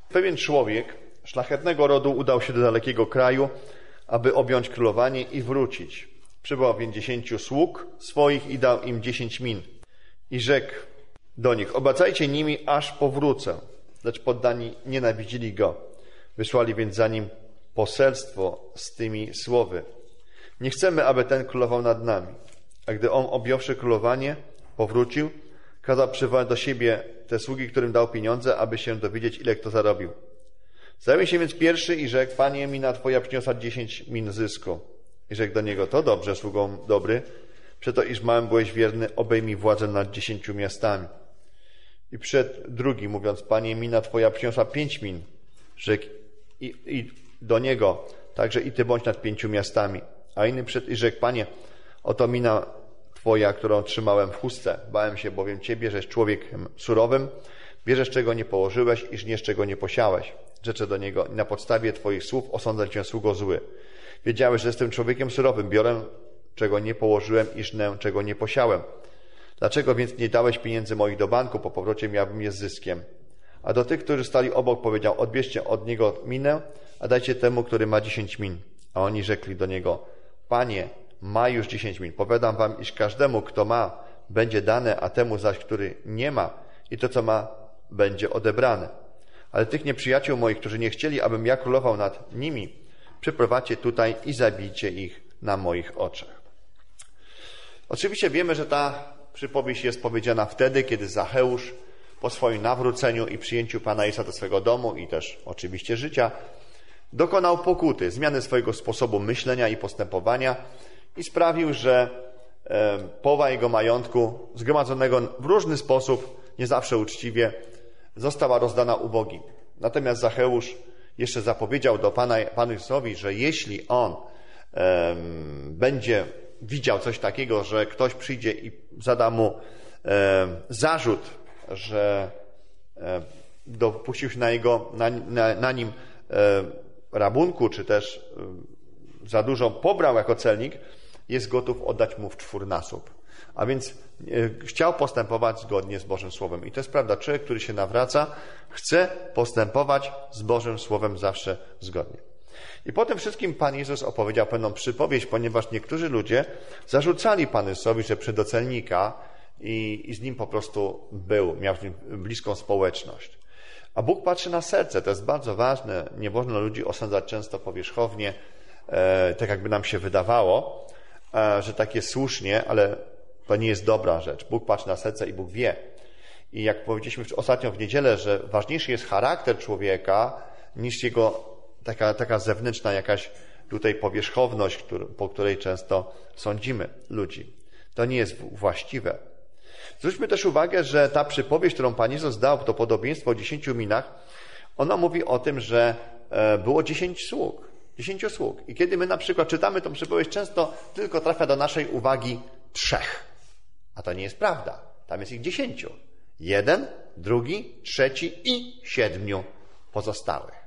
Pewien człowiek szlachetnego rodu udał się do dalekiego kraju, aby objąć królowanie i wrócić. Przybyło więc 10 sług swoich i dał im 10 min. I rzekł do nich: obracajcie nimi, aż powrócę. Lecz poddani nienawidzili go. Wysłali więc za nim poselstwo z tymi słowy: nie chcemy, aby ten królował nad nami. A gdy on, objąwszy królowanie, powrócił, kazał przywołać do siebie te sługi, którym dał pieniądze, aby się dowiedzieć, ile kto zarobił. Zajął się więc pierwszy i rzekł: panie, mina twoja przyniosła 10 min zysku. I rzekł do niego: to dobrze, sługą dobry, przeto iż małym byłeś wierny, obejmij władzę nad 10 miastami. I przyszedł drugi, mówiąc: panie, mina twoja przyniosła 5 min. Rzekł i do niego: także i ty bądź nad 5 miastami. A inny przyszedł i rzekł: panie, oto mina twoja, którą trzymałem w chustce. Bałem się bowiem ciebie, żeś człowiekiem surowym, bierzesz czego nie położyłeś i żniesz czego nie posiałeś. Rzeczę do niego: na podstawie twoich słów osądzę cię, sługo zły. Wiedziałeś, że jestem człowiekiem surowym, biorę czego nie położyłem i żnę czego nie posiałem. Dlaczego więc nie dałeś pieniędzy moich do banku? Po powrocie miałbym je z zyskiem. A do tych, którzy stali obok, powiedział: odbierzcie od niego minę, a dajcie temu, który ma 10 min. A oni rzekli do niego: panie, ma już 10 min. Powiadam wam, iż każdemu, kto ma, będzie dane, a temu zaś, który nie ma, i to, co ma, będzie odebrane. Ale tych nieprzyjaciół moich, którzy nie chcieli, abym ja królował nad nimi, przyprowadźcie tutaj i zabijcie ich na moich oczach. Oczywiście wiemy, że ta przypowieść jest powiedziana wtedy, kiedy Zacheusz po swoim nawróceniu i przyjęciu Pana Jezusa do swego domu i też oczywiście życia dokonał pokuty, zmiany swojego sposobu myślenia i postępowania i sprawił, że połowa jego majątku zgromadzonego w różny sposób, nie zawsze uczciwie, została rozdana ubogim. Natomiast Zacheusz jeszcze zapowiedział do Panu Jezusowi, że jeśli on będzie widział coś takiego, że ktoś przyjdzie i zada mu zarzut, że dopuścił się na nim rabunku, czy też za dużo pobrał jako celnik, jest gotów oddać mu w 4-nasób. A więc chciał postępować zgodnie z Bożym Słowem. I to jest prawda. Człowiek, który się nawraca, chce postępować z Bożym Słowem zawsze zgodnie. I po tym wszystkim Pan Jezus opowiedział pewną przypowieść, ponieważ niektórzy ludzie zarzucali Panu Jezusowi, że przyszedł do celnika i z nim po prostu miał z nim bliską społeczność. A Bóg patrzy na serce, to jest bardzo ważne. Nie wolno ludzi osądzać często powierzchownie, tak jakby nam się wydawało, że tak jest słusznie, ale to nie jest dobra rzecz. Bóg patrzy na serce i Bóg wie. I jak powiedzieliśmy ostatnio w niedzielę, że ważniejszy jest charakter człowieka niż jego taka zewnętrzna jakaś tutaj powierzchowność, po której często sądzimy ludzi. To nie jest właściwe. Zwróćmy też uwagę, że ta przypowieść, którą Pan Jezus dał, to podobieństwo o 10 minach, ona mówi o tym, że było 10 sług. 10 sług. I kiedy my na przykład czytamy tą przypowieść, często tylko trafia do naszej uwagi 3. A to nie jest prawda. Tam jest ich 10. 1, 2, 3 i 7 pozostałych.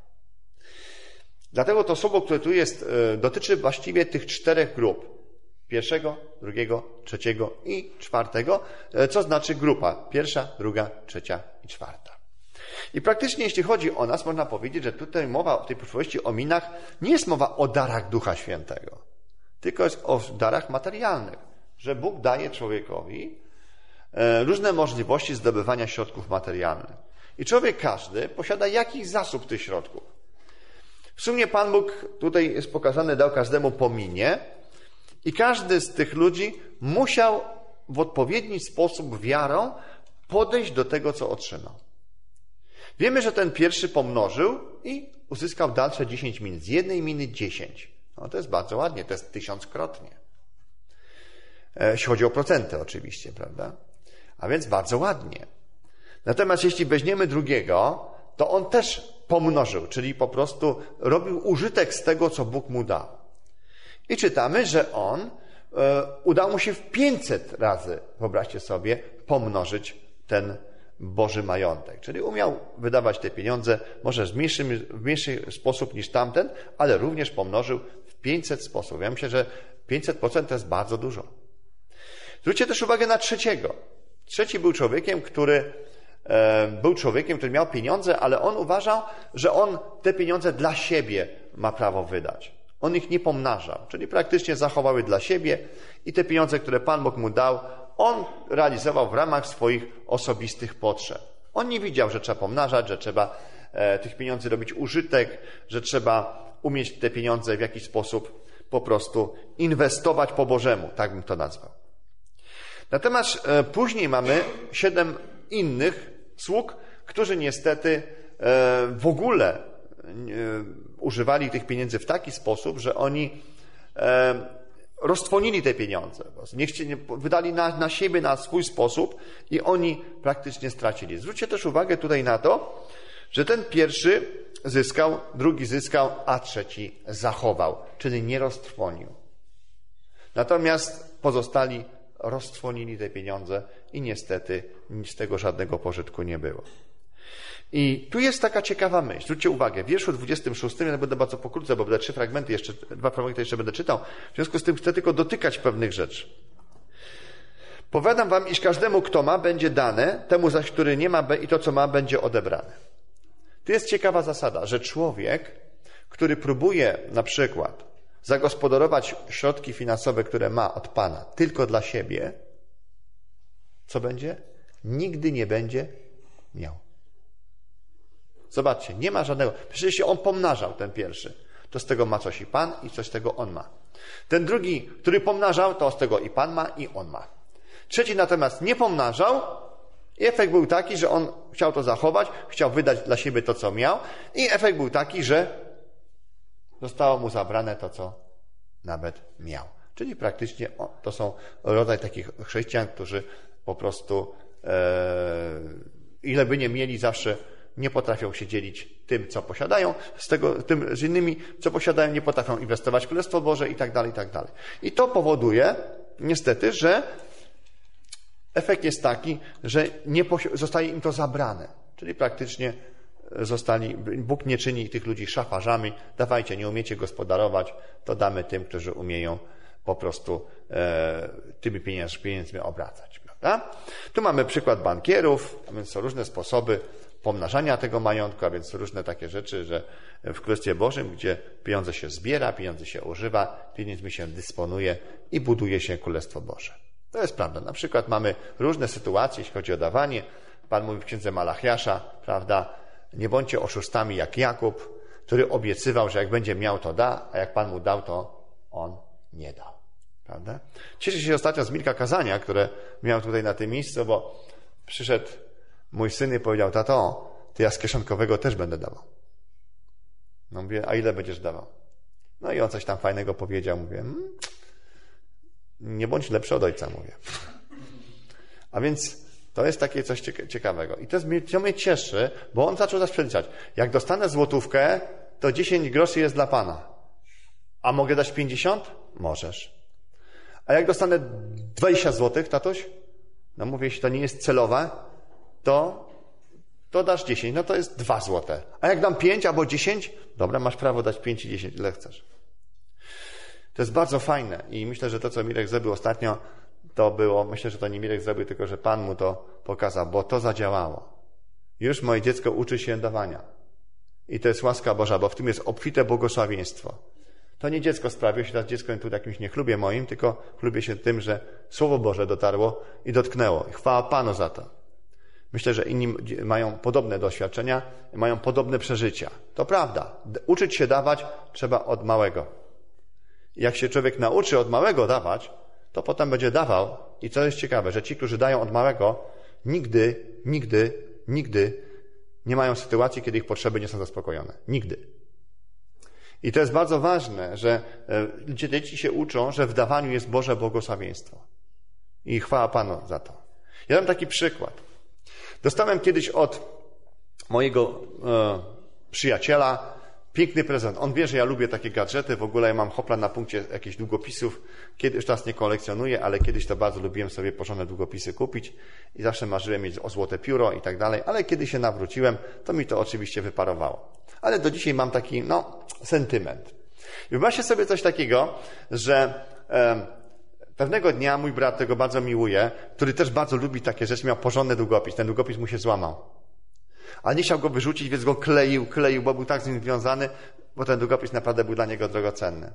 Dlatego to słowo, które tu jest, dotyczy właściwie tych 4 grup. 1., 2., 3. i 4. Co znaczy grupa? 1., 2., 3. i 4. I praktycznie jeśli chodzi o nas, można powiedzieć, że tutaj mowa w tej przypowieści o minach nie jest mowa o darach Ducha Świętego, tylko jest o darach materialnych, że Bóg daje człowiekowi różne możliwości zdobywania środków materialnych. I człowiek każdy posiada jakiś zasób tych środków. W sumie Pan Bóg, tutaj jest pokazany, dał każdemu po minie i każdy z tych ludzi musiał w odpowiedni sposób wiarą podejść do tego, co otrzymał. Wiemy, że ten pierwszy pomnożył i uzyskał dalsze 10 min. Z 1 miny 10. No to jest bardzo ładnie, to jest 1000-krotnie. Jeśli chodzi o procenty oczywiście, prawda? A więc bardzo ładnie. Natomiast jeśli weźmiemy drugiego, to on też pomnożył, czyli po prostu robił użytek z tego, co Bóg mu dał. I czytamy, że udało mu się w 500 razy, wyobraźcie sobie, pomnożyć ten Boży majątek. Czyli umiał wydawać te pieniądze, może w mniejszy sposób niż tamten, ale również pomnożył w 500 sposób. Ja myślę, że 500% to jest bardzo dużo. Zwróćcie też uwagę na trzeciego. Trzeci był człowiekiem, który był człowiekiem, który miał pieniądze, ale on uważał, że on te pieniądze dla siebie ma prawo wydać. On ich nie pomnażał, czyli praktycznie zachowały dla siebie i te pieniądze, które Pan Bóg mu dał, on realizował w ramach swoich osobistych potrzeb. On nie widział, że trzeba pomnażać, że trzeba tych pieniędzy robić użytek, że trzeba umieć te pieniądze w jakiś sposób po prostu inwestować po Bożemu, tak bym to nazwał. Natomiast później mamy 7 innych sług, którzy niestety w ogóle używali tych pieniędzy w taki sposób, że oni roztrwonili te pieniądze. Wydali na siebie, na swój sposób i oni praktycznie stracili. Zwróćcie też uwagę tutaj na to, że ten pierwszy zyskał, drugi zyskał, a trzeci zachował, czyli nie roztrwonił. Natomiast pozostali roztrwonili te pieniądze i niestety z tego żadnego pożytku nie było. I tu jest taka ciekawa myśl. Zwróćcie uwagę, w wierszu 26, ja będę bardzo pokrótce, bo będę 2 fragmenty jeszcze będę czytał. W związku z tym chcę tylko dotykać pewnych rzeczy. Powiadam wam, iż każdemu, kto ma, będzie dane, temu zaś, który nie ma i to, co ma, będzie odebrane. Tu jest ciekawa zasada, że człowiek, który próbuje na przykład zagospodarować środki finansowe, które ma od Pana, tylko dla siebie, co będzie? Nigdy nie będzie miał. Zobaczcie, nie ma żadnego. Przecież się on pomnażał, ten pierwszy. To z tego ma coś i Pan i coś z tego on ma. Ten drugi, który pomnażał, to z tego i Pan ma i on ma. Trzeci natomiast nie pomnażał i efekt był taki, że on chciał to zachować, chciał wydać dla siebie to, co miał i efekt był taki, że zostało mu zabrane to, co nawet miał. Czyli praktycznie to są rodzaj takich chrześcijan, którzy po prostu ile by nie mieli, zawsze nie potrafią się dzielić tym, co posiadają, z innymi, co posiadają, nie potrafią inwestować w Królestwo Boże i tak dalej, i tak dalej. I to powoduje niestety, że efekt jest taki, że zostaje im to zabrane. Czyli praktycznie Bóg nie czyni tych ludzi szafarzami. Dawajcie, nie umiecie gospodarować, to damy tym, którzy umieją po prostu tymi pieniędzmi obracać. Prawda? Tu mamy przykład bankierów, a więc są różne sposoby pomnażania tego majątku, a więc różne takie rzeczy, że w Królestwie Bożym, gdzie pieniądze się zbiera, pieniądze się używa, pieniędzmi się dysponuje i buduje się Królestwo Boże. To jest prawda. Na przykład mamy różne sytuacje, jeśli chodzi o dawanie. Pan mówi w księdze Malachiasza, prawda, nie bądźcie oszustami jak Jakub, który obiecywał, że jak będzie miał, to da, a jak Pan mu dał, to on nie dał. Prawda? Cieszę się ostatnio z Mirka kazania, które miał tutaj na tym miejscu, bo przyszedł mój syn i powiedział: tato, to ja z kieszonkowego też będę dawał. No mówię: a ile będziesz dawał? No i on coś tam fajnego powiedział. Mówię: nie bądź lepszy od ojca, mówię. A więc to jest takie coś ciekawego. I to mnie cieszy, bo on zaczął nas przeliczać. Jak dostanę złotówkę, to 10 groszy jest dla Pana. A mogę dać 50? Możesz. A jak dostanę 20 złotych, tatuś? No mówię, jeśli to nie jest celowe, to dasz 10. No to jest 2 złote. A jak dam 5 albo 10? Dobra, masz prawo dać 5 i 10, ile chcesz. To jest bardzo fajne i myślę, że to, co Mirek zrobił ostatnio, to było, myślę, że to nie Mirek zrobił, tylko że Pan mu to pokazał, bo to zadziałało. Już moje dziecko uczy się dawania. I to jest łaska Boża, bo w tym jest obfite błogosławieństwo. To nie dziecko sprawiło się, teraz dziecko tu w jakimś niechlubie moim, tylko chlubię się tym, że Słowo Boże dotarło i dotknęło. I chwała Panu za to. Myślę, że inni mają podobne doświadczenia, mają podobne przeżycia. To prawda. Uczyć się dawać trzeba od małego. Jak się człowiek nauczy od małego dawać, to potem będzie dawał. I co jest ciekawe, że ci, którzy dają od małego, nigdy nie mają sytuacji, kiedy ich potrzeby nie są zaspokojone. Nigdy. I to jest bardzo ważne, że dzieci się uczą, że w dawaniu jest Boże błogosławieństwo. I chwała Panu za to. Ja dam taki przykład. Dostałem kiedyś od mojego przyjaciela piękny prezent. On wie, że ja lubię takie gadżety. W ogóle ja mam hopla na punkcie jakichś długopisów. Już teraz nie kolekcjonuję, ale kiedyś to bardzo lubiłem sobie porządne długopisy kupić i zawsze marzyłem mieć o złote pióro i tak dalej. Ale kiedy się nawróciłem, to mi to oczywiście wyparowało. Ale do dzisiaj mam taki, sentyment. I wyobraźcie sobie coś takiego, że Pewnego dnia mój brat, tego bardzo miłuje, który też bardzo lubi takie rzeczy, miał porządny długopis. Ten długopis mu się złamał. Ale nie chciał go wyrzucić, więc go kleił, bo był tak z nim związany, bo ten długopis naprawdę był dla niego drogocenny.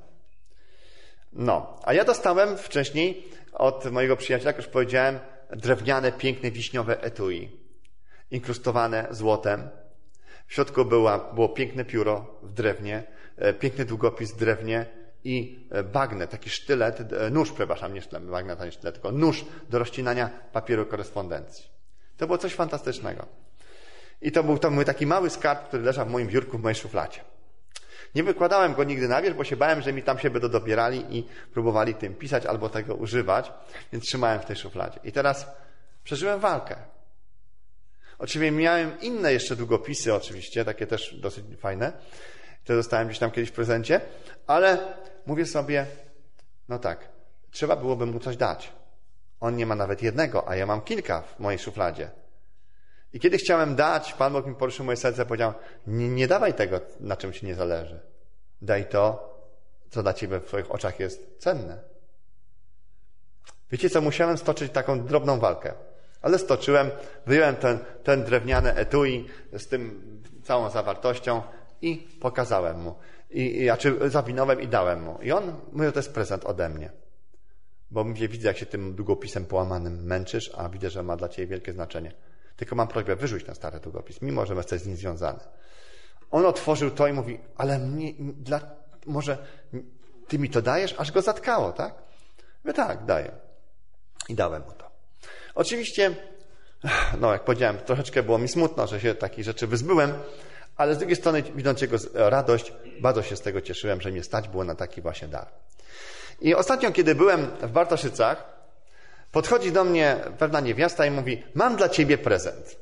No, a ja dostałem wcześniej od mojego przyjaciela, jak już powiedziałem, drewniane, piękne, wiśniowe etui, inkrustowane złotem. W środku było piękne pióro w drewnie, piękny długopis w drewnie i bagnet, taki sztylet, nóż, przepraszam, nie sztylet, bagnet, nie sztylet, tylko nóż do rozcinania papieru korespondencji. To było coś fantastycznego. I to był taki mały skarb, który leżał w moim biurku, w mojej szufladzie. Nie wykładałem go nigdy na wierzch, bo się bałem, że mi tam się będą dobierali i próbowali tym pisać albo tego używać, więc trzymałem w tej szufladzie. I teraz przeżyłem walkę. Oczywiście miałem inne jeszcze długopisy, oczywiście, takie też dosyć fajne, które dostałem gdzieś tam kiedyś w prezencie, ale mówię sobie, no tak, trzeba byłoby mu coś dać. On nie ma nawet jednego, a ja mam kilka w mojej szufladzie. I kiedy chciałem dać, Pan Bóg mi poruszył moje serce, powiedział, nie dawaj tego, na czym ci nie zależy. Daj to, co dla ciebie w twoich oczach jest cenne. Wiecie co, musiałem stoczyć taką drobną walkę. Ale stoczyłem, wyjąłem ten drewniane etui z tym całą zawartością i pokazałem mu. Zawinąłem i dałem mu. I on mówi, że to jest prezent ode mnie. Bo mówię, widzę, jak się tym długopisem połamanym męczysz, a widzę, że ma dla ciebie wielkie znaczenie. Tylko mam prośbę, wyrzuć ten stary długopis, mimo że jesteś z nim związany. On otworzył to i mówi, ale może ty mi to dajesz? Aż go zatkało, tak? Mówię, tak, daję. I dałem mu to. Oczywiście, no jak powiedziałem, troszeczkę było mi smutno, że się takich rzeczy wyzbyłem, ale z drugiej strony, widząc jego radość, bardzo się z tego cieszyłem, że mnie stać było na taki właśnie dar. I ostatnio, kiedy byłem w Bartoszycach, podchodzi do mnie pewna niewiasta i mówi, mam dla ciebie prezent.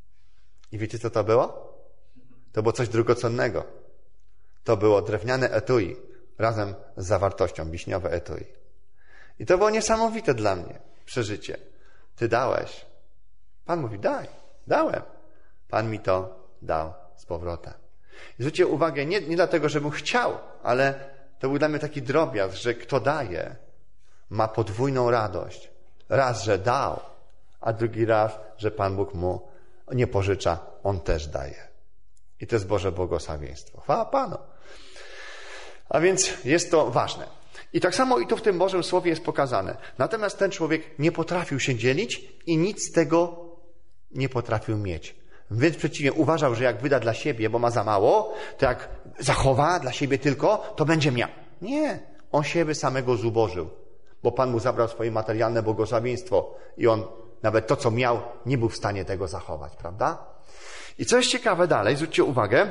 I wiecie, co to było? To było coś drogocennego. To było drewniane etui razem z zawartością, wiśniowe etui. I to było niesamowite dla mnie przeżycie. Ty dałeś. Pan mówi, dałem. Pan mi to dał z powrotem. I zwróćcie uwagę, nie dlatego, żebym chciał, ale to był dla mnie taki drobiazg, że kto daje, ma podwójną radość. Raz, że dał, a drugi raz, że Pan Bóg mu nie pożycza, on też daje. I to jest Boże błogosławieństwo. Chwała Panu. A więc jest to ważne. I tak samo i tu w tym Bożym Słowie jest pokazane. Natomiast ten człowiek nie potrafił się dzielić i nic z tego nie potrafił mieć. Więc przeciwnie, uważał, że jak wyda dla siebie, bo ma za mało, to jak zachowa dla siebie tylko, to będzie miał. Nie, on siebie samego zubożył, bo Pan mu zabrał swoje materialne błogosławieństwo i on nawet to, co miał, nie był w stanie tego zachować, prawda? I co jest ciekawe dalej, zwróćcie uwagę,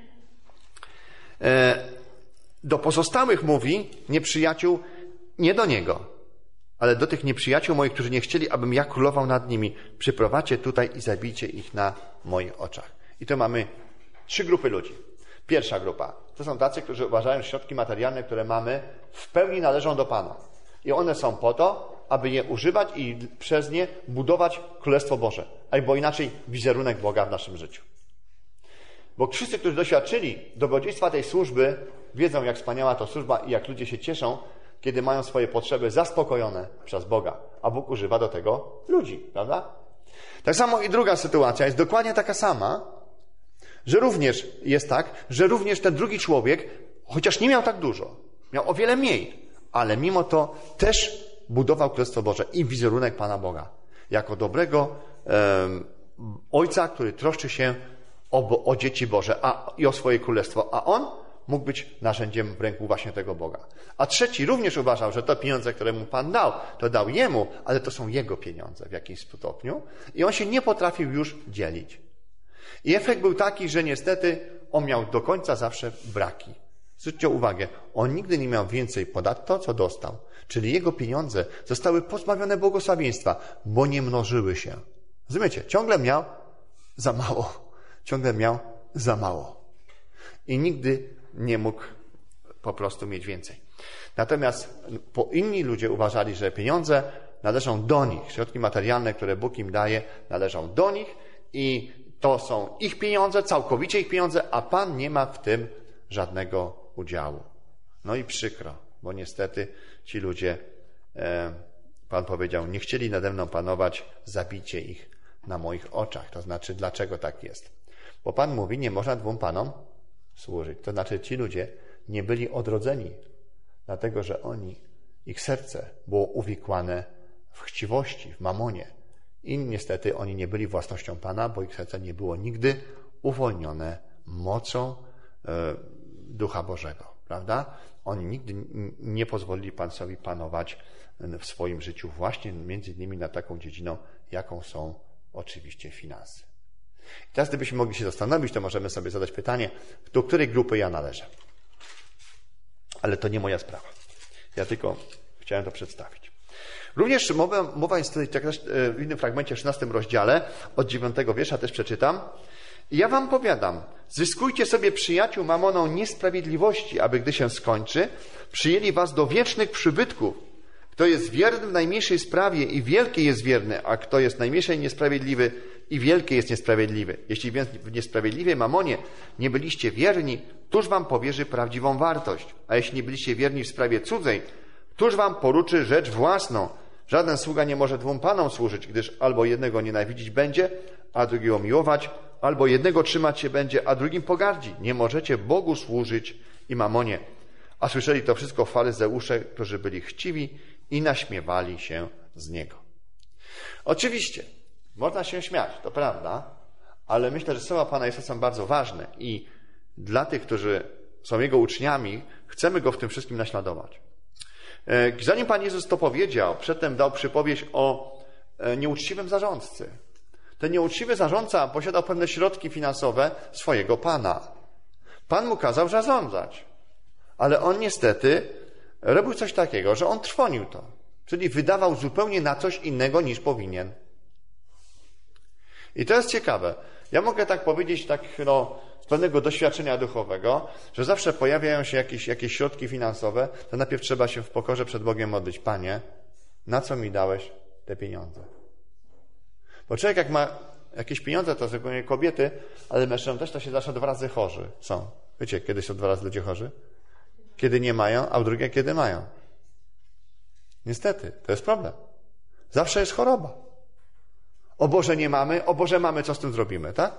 do pozostałych mówi nieprzyjaciół, nie do niego, ale do tych nieprzyjaciół moich, którzy nie chcieli, abym ja królował nad nimi. Przyprowadźcie tutaj i zabijcie ich na moich oczach. I to mamy 3 grupy ludzi. Pierwsza grupa to są tacy, którzy uważają, że środki materialne, które mamy, w pełni należą do Pana. I one są po to, aby je używać i przez nie budować Królestwo Boże. Albo inaczej wizerunek Boga w naszym życiu. Bo wszyscy, którzy doświadczyli dobrodziejstwa tej służby, wiedzą, jak wspaniała to służba i jak ludzie się cieszą, kiedy mają swoje potrzeby zaspokojone przez Boga. A Bóg używa do tego ludzi, prawda? Tak samo i druga sytuacja jest dokładnie taka sama, że również jest tak, że również ten drugi człowiek, chociaż nie miał tak dużo, miał o wiele mniej, ale mimo to też budował Królestwo Boże i wizerunek Pana Boga. Jako dobrego ojca, który troszczy się o dzieci Boże i o swoje królestwo, a on mógł być narzędziem w ręku właśnie tego Boga. A trzeci również uważał, że to pieniądze, które mu Pan dał, to dał jemu, ale to są jego pieniądze w jakimś stopniu i on się nie potrafił już dzielić. I efekt był taki, że niestety on miał do końca zawsze braki. Zwróćcie uwagę, on nigdy nie miał więcej ponad to, co dostał. Czyli jego pieniądze zostały pozbawione błogosławieństwa, bo nie mnożyły się. Rozumiecie? Ciągle miał za mało. Ciągle miał za mało. I nigdy nie mógł po prostu mieć więcej. Natomiast inni ludzie uważali, że pieniądze należą do nich. Środki materialne, które Bóg im daje, należą do nich i to są ich pieniądze, całkowicie ich pieniądze, a Pan nie ma w tym żadnego udziału. No i przykro, bo niestety ci ludzie Pan powiedział, nie chcieli nade mną panować, zabijcie ich na moich oczach. To znaczy, dlaczego tak jest? Bo Pan mówi, nie można dwóm panom służyć. To znaczy, ci ludzie nie byli odrodzeni, dlatego że ich serce było uwikłane w chciwości, w mamonie. I niestety oni nie byli własnością Pana, bo ich serce nie było nigdy uwolnione mocą Ducha Bożego. Prawda? Oni nigdy nie pozwolili Pan sobie panować w swoim życiu właśnie między innymi nad taką dziedziną, jaką są oczywiście finanse. I teraz gdybyśmy mogli się zastanowić, to możemy sobie zadać pytanie, do której grupy ja należę. Ale to nie moja sprawa. Ja tylko chciałem to przedstawić. Również mowa jest tutaj w innym fragmencie, w 16 rozdziale, od 9 wiersza też przeczytam. I ja wam powiadam, zyskujcie sobie przyjaciół mamoną niesprawiedliwości, aby gdy się skończy, przyjęli was do wiecznych przybytków. Kto jest wierny w najmniejszej sprawie i wielkie jest wierny, a kto jest najmniejszej niesprawiedliwy i wielkie jest niesprawiedliwy. Jeśli więc w niesprawiedliwej mamonie nie byliście wierni, któż wam powierzy prawdziwą wartość? A jeśli nie byliście wierni w sprawie cudzej, któż wam poruczy rzecz własną? Żaden sługa nie może dwóm panom służyć, gdyż albo jednego nienawidzić będzie, a drugiego miłować, albo jednego trzymać się będzie, a drugim pogardzi. Nie możecie Bogu służyć i mamonie. A słyszeli to wszystko faryzeusze, którzy byli chciwi i naśmiewali się z Niego. Oczywiście, można się śmiać, to prawda, ale myślę, że słowa Pana Jezusa są bardzo ważne i dla tych, którzy są Jego uczniami, chcemy Go w tym wszystkim naśladować. Zanim Pan Jezus to powiedział, przedtem dał przypowieść o nieuczciwym zarządcy. Ten nieuczciwy zarządca posiadał pewne środki finansowe swojego Pana. Pan mu kazał zarządzać, ale on niestety robił coś takiego, że on trwonił to, czyli wydawał zupełnie na coś innego niż powinien. I to jest ciekawe. Ja mogę tak powiedzieć, z pewnego doświadczenia duchowego, że zawsze pojawiają się jakieś środki finansowe, to najpierw trzeba się w pokorze przed Bogiem modlić. Panie, na co mi dałeś te pieniądze? Bo człowiek jak ma jakieś pieniądze, to zupełnie kobiety, ale mężczyźni też to się zawsze 2 razy chorzy są. Wiecie, kiedy są 2 razy ludzie chorzy? Kiedy nie mają, a drugie kiedy mają. Niestety, to jest problem. Zawsze jest choroba. O Boże nie mamy, o Boże mamy, co z tym zrobimy, tak?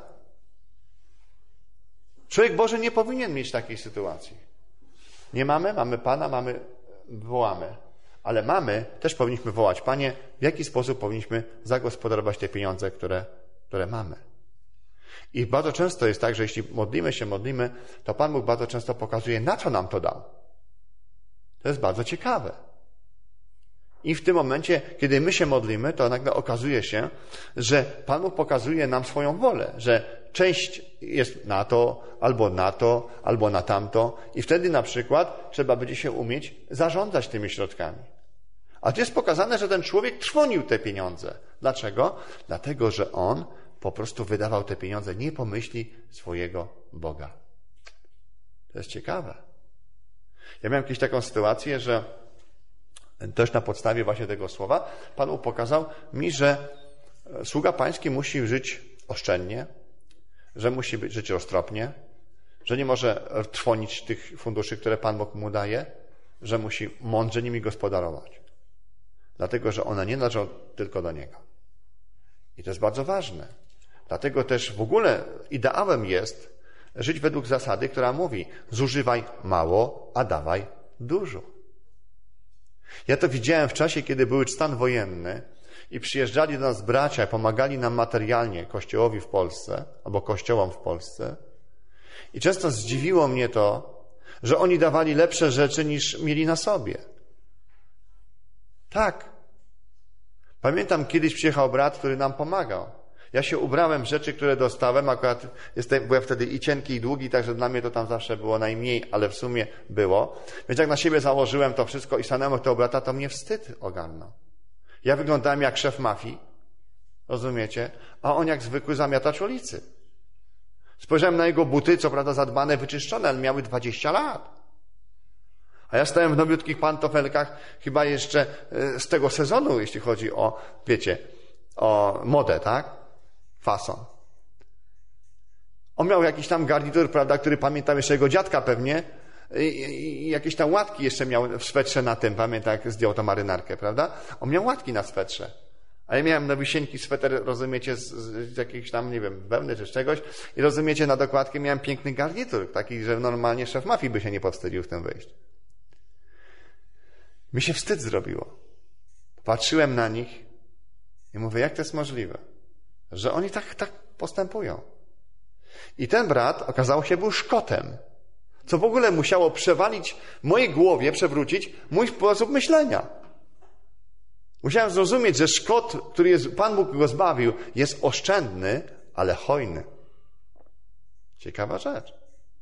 Człowiek Boży nie powinien mieć takiej sytuacji. Nie mamy Pana, wołamy. Ale też powinniśmy wołać, Panie, w jaki sposób powinniśmy zagospodarować te pieniądze, które mamy. I bardzo często jest tak, że jeśli modlimy, to Pan Bóg bardzo często pokazuje, na co nam to dał. To jest bardzo ciekawe. I w tym momencie, kiedy my się modlimy, to nagle okazuje się, że Pan Bóg pokazuje nam swoją wolę, że część jest na to, albo na tamto i wtedy na przykład trzeba będzie się umieć zarządzać tymi środkami. A tu jest pokazane, że ten człowiek trwonił te pieniądze. Dlaczego? Dlatego, że on po prostu wydawał te pieniądze nie po myśli swojego Boga. To jest ciekawe. Ja miałem kiedyś taką sytuację, że też na podstawie właśnie tego słowa Pan pokazał mi, że sługa pański musi żyć oszczędnie, że musi żyć roztropnie, że nie może trwonić tych funduszy, które Pan Bóg mu daje, że musi mądrze nimi gospodarować. Dlatego, że one nie należą tylko do Niego. I to jest bardzo ważne. Dlatego też w ogóle ideałem jest żyć według zasady, która mówi: zużywaj mało, a dawaj dużo. Ja to widziałem w czasie, kiedy był stan wojenny i przyjeżdżali do nas bracia, pomagali nam materialnie Kościołowi w Polsce, albo kościołom w Polsce. I często zdziwiło mnie to, że oni dawali lepsze rzeczy niż mieli na sobie. Tak. Pamiętam, kiedyś przyjechał brat, który nam pomagał. Ja się ubrałem w rzeczy, które dostałem, akurat byłem wtedy i cienki, i długi, także dla mnie to tam zawsze było najmniej, ale w sumie było. Więc jak na siebie założyłem to wszystko i stanąłem tego brata, to mnie wstyd ogarnął. Ja wyglądałem jak szef mafii, rozumiecie? A on jak zwykły zamiatacz ulicy. Spojrzałem na jego buty, co prawda zadbane, wyczyszczone, ale miały 20 lat. A ja stałem w nowiutkich pantofelkach, chyba jeszcze z tego sezonu, jeśli chodzi o, wiecie, o modę, tak? Fason. On miał jakiś tam garnitur, prawda, który pamiętam jeszcze jego dziadka pewnie, I jakieś tam łatki jeszcze miał w swetrze na tym, pamiętam jak zdjął tą marynarkę, prawda? On miał łatki na swetrze. A ja miałem na wysieńki sweter, rozumiecie, z jakiejś tam, nie wiem, wełny czy z czegoś. I rozumiecie, na dokładkę miałem piękny garnitur, taki, że normalnie szef mafii by się nie powstydził w tym wyjść. Mi się wstyd zrobiło. Patrzyłem na nich i mówię, jak to jest możliwe, że oni tak postępują. I ten brat, okazało się, był Szkotem, co w ogóle musiało przewalić w mojej głowie, przewrócić mój sposób myślenia. Musiałem zrozumieć, że Szkot, Pan Bóg go zbawił, jest oszczędny, ale hojny. Ciekawa rzecz.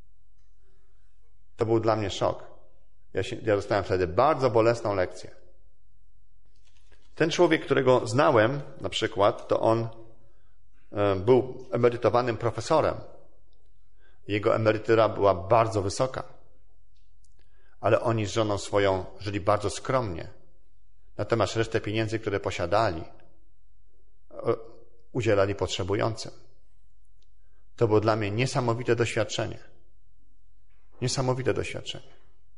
To był dla mnie szok. Ja dostałem wtedy bardzo bolesną lekcję. Ten człowiek, którego znałem, na przykład, to on był emerytowanym profesorem. Jego emerytura była bardzo wysoka. Ale oni z żoną swoją żyli bardzo skromnie. Natomiast resztę pieniędzy, które posiadali, udzielali potrzebującym. To było dla mnie niesamowite doświadczenie. Niesamowite doświadczenie.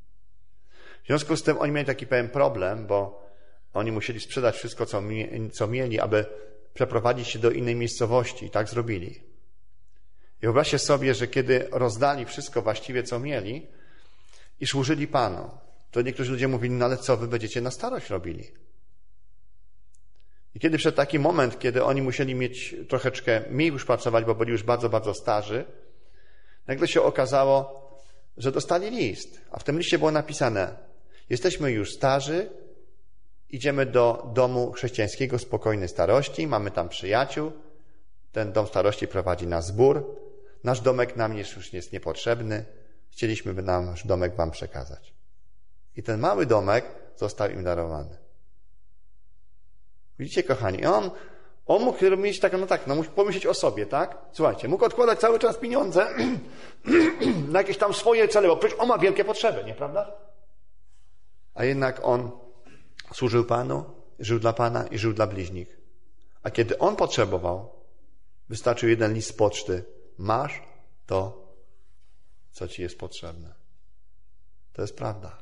W związku z tym oni mieli taki pewien problem, bo oni musieli sprzedać wszystko, co mieli, aby przeprowadzić się do innej miejscowości. I tak zrobili. I wyobraźcie sobie, że kiedy rozdali wszystko właściwie, co mieli i służyli Panu, to niektórzy ludzie mówili, no ale co wy będziecie na starość robili? I kiedy przyszedł taki moment, kiedy oni musieli mieć troszeczkę mniej już pracować, bo byli już bardzo, bardzo starzy, nagle się okazało, że dostali list. A w tym liście było napisane, jesteśmy już starzy, idziemy do domu chrześcijańskiego spokojnej starości, mamy tam przyjaciół, ten dom starości prowadzi na zbór, nasz domek nam już jest niepotrzebny, chcieliśmy nasz domek wam przekazać. I ten mały domek został im darowany. Widzicie, kochani, on mógł mieć mógł pomyśleć o sobie, tak? Słuchajcie, mógł odkładać cały czas pieniądze na jakieś tam swoje cele, bo przecież on ma wielkie potrzeby, nieprawda? A jednak on służył Panu, żył dla Pana i żył dla bliźnich. A kiedy on potrzebował, wystarczył jeden list z poczty. Masz to, co ci jest potrzebne. To jest prawda.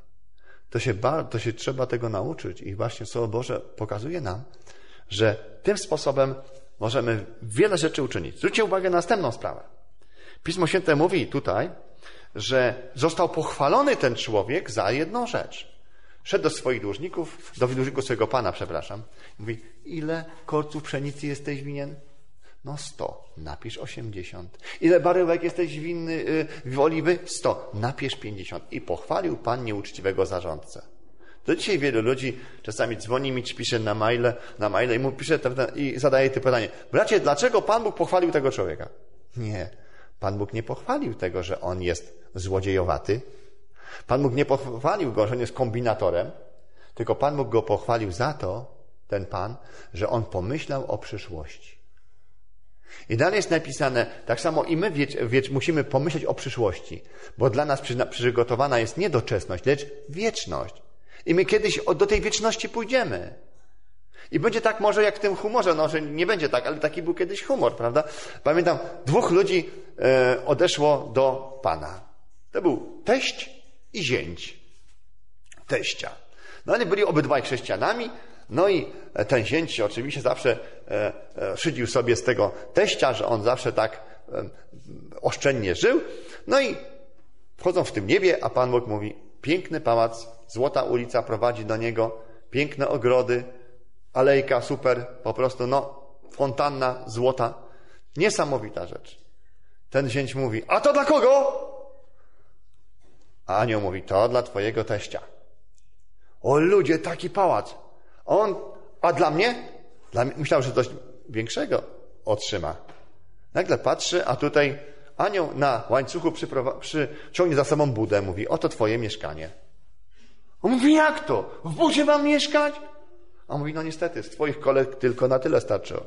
To się trzeba tego nauczyć i właśnie Słowo Boże pokazuje nam, że tym sposobem możemy wiele rzeczy uczynić. Zwróćcie uwagę na następną sprawę. Pismo Święte mówi tutaj, że został pochwalony ten człowiek za jedną rzecz. Szedł do swoich dłużników, do dłużników swojego pana, przepraszam. Mówi, ile korców pszenicy jesteś winien? No 100, napisz 80. Ile baryłek jesteś winny w oliwy? 100, napisz 50. I pochwalił Pan nieuczciwego zarządcę. Do dzisiaj wielu ludzi czasami dzwoni mi, czy pisze na maile i mu pisze i zadaje to pytanie. Bracie, dlaczego Pan Bóg pochwalił tego człowieka? Nie, Pan Bóg nie pochwalił tego, że on jest złodziejowaty. Pan Bóg nie pochwalił go, że on jest kombinatorem, tylko Pan Bóg go pochwalił za to, ten Pan, że on pomyślał o przyszłości. I dalej jest napisane, tak samo i my musimy pomyśleć o przyszłości, bo dla nas przygotowana jest nie doczesność, lecz wieczność. I my kiedyś do tej wieczności pójdziemy. I będzie tak może jak w tym humorze, no że nie będzie tak, ale taki był kiedyś humor, prawda? Pamiętam, 2 ludzi odeszło do Pana. To był teść i zięć. Teścia. No oni byli obydwaj chrześcijanami, no i ten zięć oczywiście zawsze szydził sobie z tego teścia, że on zawsze tak oszczędnie żył. No i wchodzą w tym niebie, a Pan Bóg mówi, piękny pałac, złota ulica prowadzi do niego, piękne ogrody, alejka super, po prostu fontanna złota. Niesamowita rzecz. Ten zięć mówi, a to dla kogo? A anioł mówi, to dla twojego teścia. O ludzie, taki pałac. A dla mnie? Myślał, że coś większego otrzyma. Nagle patrzy, a tutaj anioł na łańcuchu przyciągnie za sobą budę. Mówi, oto twoje mieszkanie. On mówi, jak to? W budzie mam mieszkać? A on mówi, no niestety, z twoich kolek tylko na tyle starczyło.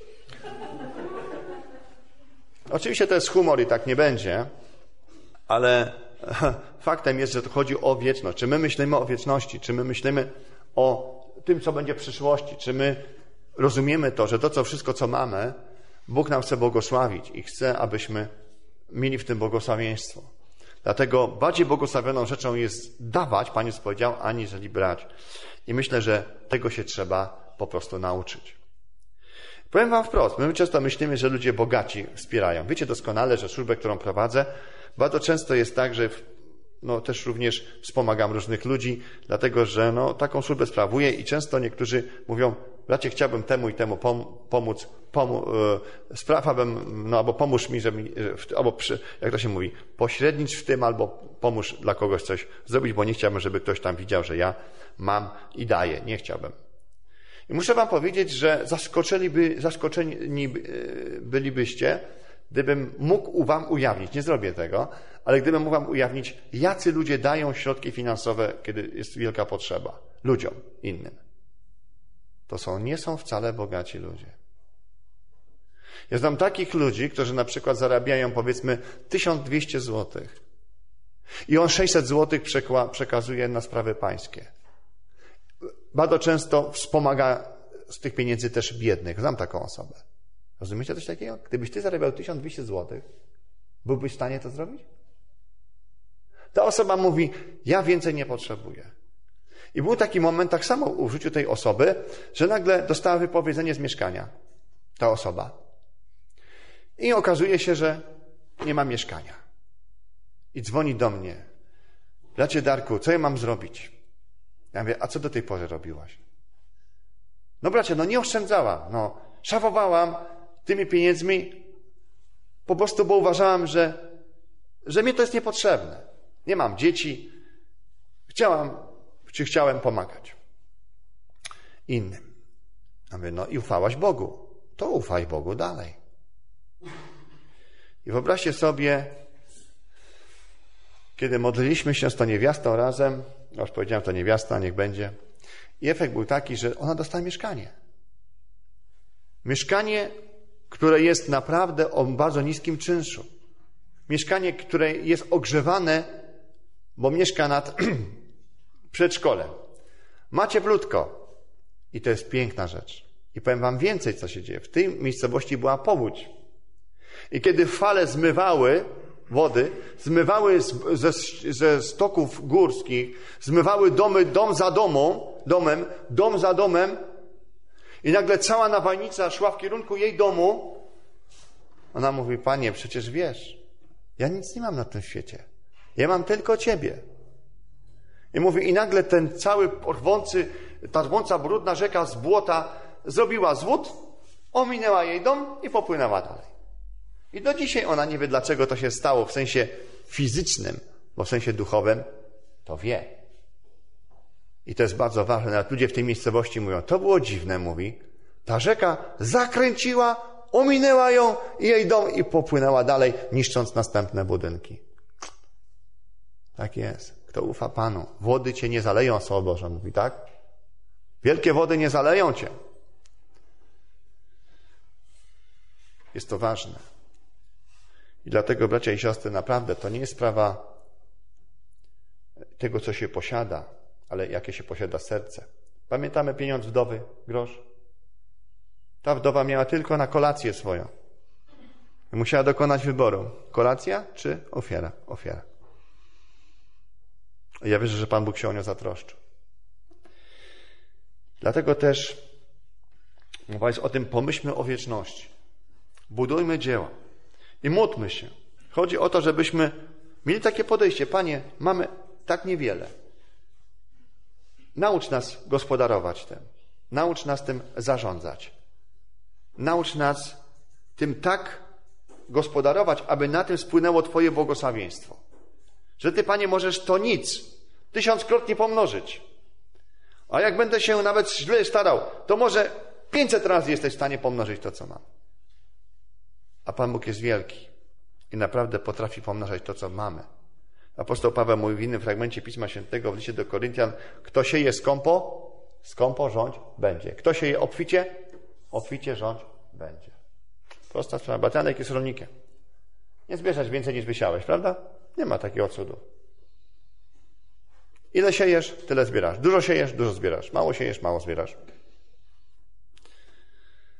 Oczywiście to jest humor i tak nie będzie, ale faktem jest, że to chodzi o wieczność. Czy my myślimy o wieczności? Czy my myślimy o tym, co będzie w przyszłości? Czy my rozumiemy to, że to wszystko, co mamy, Bóg nam chce błogosławić i chce, abyśmy mieli w tym błogosławieństwo. Dlatego bardziej błogosławioną rzeczą jest dawać, Pan Jezus powiedział, aniżeli brać. I myślę, że tego się trzeba po prostu nauczyć. Powiem wam wprost, my często myślimy, że ludzie bogaci wspierają. Wiecie doskonale, że służbę, którą prowadzę, bardzo często jest tak, że też również wspomagam różnych ludzi, dlatego że taką służbę sprawuję i często niektórzy mówią, bracie, chciałbym temu i temu pomóc, spraw, albo pomóż mi, jak to się mówi, pośrednicz w tym, albo pomóż dla kogoś coś zrobić, bo nie chciałbym, żeby ktoś tam widział, że ja mam i daję. Nie chciałbym. I muszę wam powiedzieć, że zaskoczeni bylibyście, gdybym mógł wam ujawnić, nie zrobię tego, ale gdybym mógł wam ujawnić, jacy ludzie dają środki finansowe, kiedy jest wielka potrzeba. Ludziom, innym. To nie są wcale bogaci ludzie. Ja znam takich ludzi, którzy na przykład zarabiają powiedzmy 1200 zł i on 600 zł przekazuje na sprawy pańskie. Bardzo często wspomaga z tych pieniędzy też biednych. Znam taką osobę. Rozumiecie coś takiego? Gdybyś ty zarabiał 1200 zł, byłbyś w stanie to zrobić? Ta osoba mówi, ja więcej nie potrzebuję. I był taki moment, tak samo w życiu tej osoby, że nagle dostała wypowiedzenie z mieszkania. Ta osoba. I okazuje się, że nie ma mieszkania. I dzwoni do mnie. Bracie Darku, co ja mam zrobić? Ja mówię, a co do tej pory robiłaś? No bracie, nie oszczędzałam. Szafowałam tymi pieniędzmi po prostu, bo uważałam, że mi to jest niepotrzebne. Nie mam dzieci. Chciałem pomagać innym. Ja mówię, i ufałaś Bogu. To ufaj Bogu dalej. I wyobraźcie sobie, kiedy modliliśmy się z tą niewiastą razem, już powiedziałem, to niewiasta, niech będzie. I efekt był taki, że ona dostała mieszkanie. Mieszkanie, które jest naprawdę o bardzo niskim czynszu. Mieszkanie, które jest ogrzewane, bo mieszka nad przedszkolem. Ma cieplutko. I to jest piękna rzecz. I powiem wam więcej, co się dzieje. W tej miejscowości była powódź. I kiedy fale zmywały wody, zmywały ze stoków górskich, zmywały dom za domem i nagle cała nawajnica szła w kierunku jej domu. Ona mówi, Panie, przecież wiesz, ja nic nie mam na tym świecie. Ja mam tylko Ciebie. I mówi, i nagle ten cały ta rwąca, brudna rzeka z błota zrobiła zwód, ominęła jej dom i popłynęła dalej. I do dzisiaj ona nie wie, dlaczego to się stało w sensie fizycznym, bo w sensie duchowym to wie. I to jest bardzo ważne. Nawet ludzie w tej miejscowości mówią, to było dziwne, mówi. Ta rzeka zakręciła, ominęła ją i jej dom i popłynęła dalej, niszcząc następne budynki. Tak jest. Kto ufa Panu. Wody cię nie zaleją, Słowo Boże mówi, tak? Wielkie wody nie zaleją cię. Jest to ważne. I dlatego, bracia i siostry, naprawdę to nie jest sprawa tego, co się posiada, ale jakie się posiada serce. Pamiętamy pieniądz wdowy, grosz? Ta wdowa miała tylko na kolację swoją. I musiała dokonać wyboru. Kolacja czy ofiara? Ofiara. I ja wierzę, że Pan Bóg się o nią zatroszczył. Dlatego też mowa jest o tym, pomyślmy o wieczności. Budujmy dzieła. I módlmy się. Chodzi o to, żebyśmy mieli takie podejście. Panie, mamy tak niewiele. Naucz nas gospodarować tym. Naucz nas tym zarządzać. Naucz nas tym tak gospodarować, aby na tym spłynęło Twoje błogosławieństwo. Że Ty, Panie, możesz to nic 1000-krotnie pomnożyć. A jak będę się nawet źle starał, to może 500 razy jesteś w stanie pomnożyć to, co mam. A Pan Bóg jest wielki i naprawdę potrafi pomnażać to, co mamy. Apostoł Paweł mówi w innym fragmencie Pisma Świętego w liście do Koryntian, kto sieje skąpo, skąpo rządź będzie. Kto sieje obficie, obficie rządź będzie. Prosta sprawa. Batianek jest rolnikiem. Nie zbierzesz więcej niż wysiałeś, prawda? Nie ma takiego cudu. Ile siejesz, tyle zbierasz. Dużo siejesz, dużo zbierasz. Mało siejesz, mało zbierasz.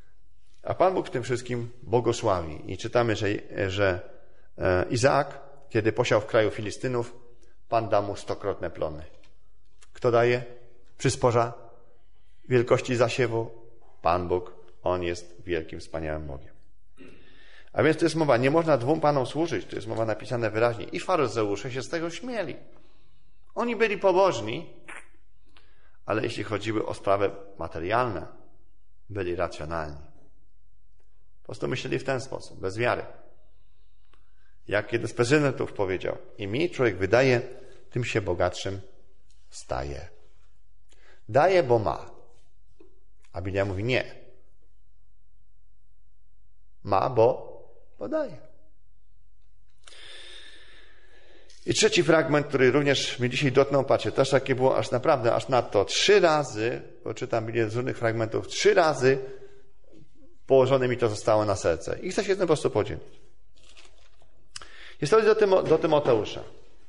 A Pan Bóg w tym wszystkim błogosławi. I czytamy, że Izaak, kiedy posiał w kraju Filistynów, Pan da mu 100-krotne plony. Kto daje? Przysporza wielkości zasiewu? Pan Bóg. On jest wielkim, wspaniałym Bogiem. A więc to jest mowa, nie można dwóm panom służyć. To jest mowa napisane wyraźnie. I faryzeusze się z tego śmieli. Oni byli pobożni, ale jeśli chodziły o sprawy materialne, byli racjonalni. Po prostu myśleli w ten sposób, bez wiary. Jak jeden z prezydentów powiedział, im mniej człowiek wydaje, tym się bogatszym staje. Daje, bo ma. A Biblia mówi nie. Ma, bo daje. I trzeci fragment, który również mnie dzisiaj dotknął, patrzcie, też takie było aż naprawdę, aż nadto. 3 razy, bo czytam Biblię z różnych fragmentów, 3 razy położone mi to zostało na serce. I chcę się tym po prostu podzielić. Jest to list do Tymoteusza.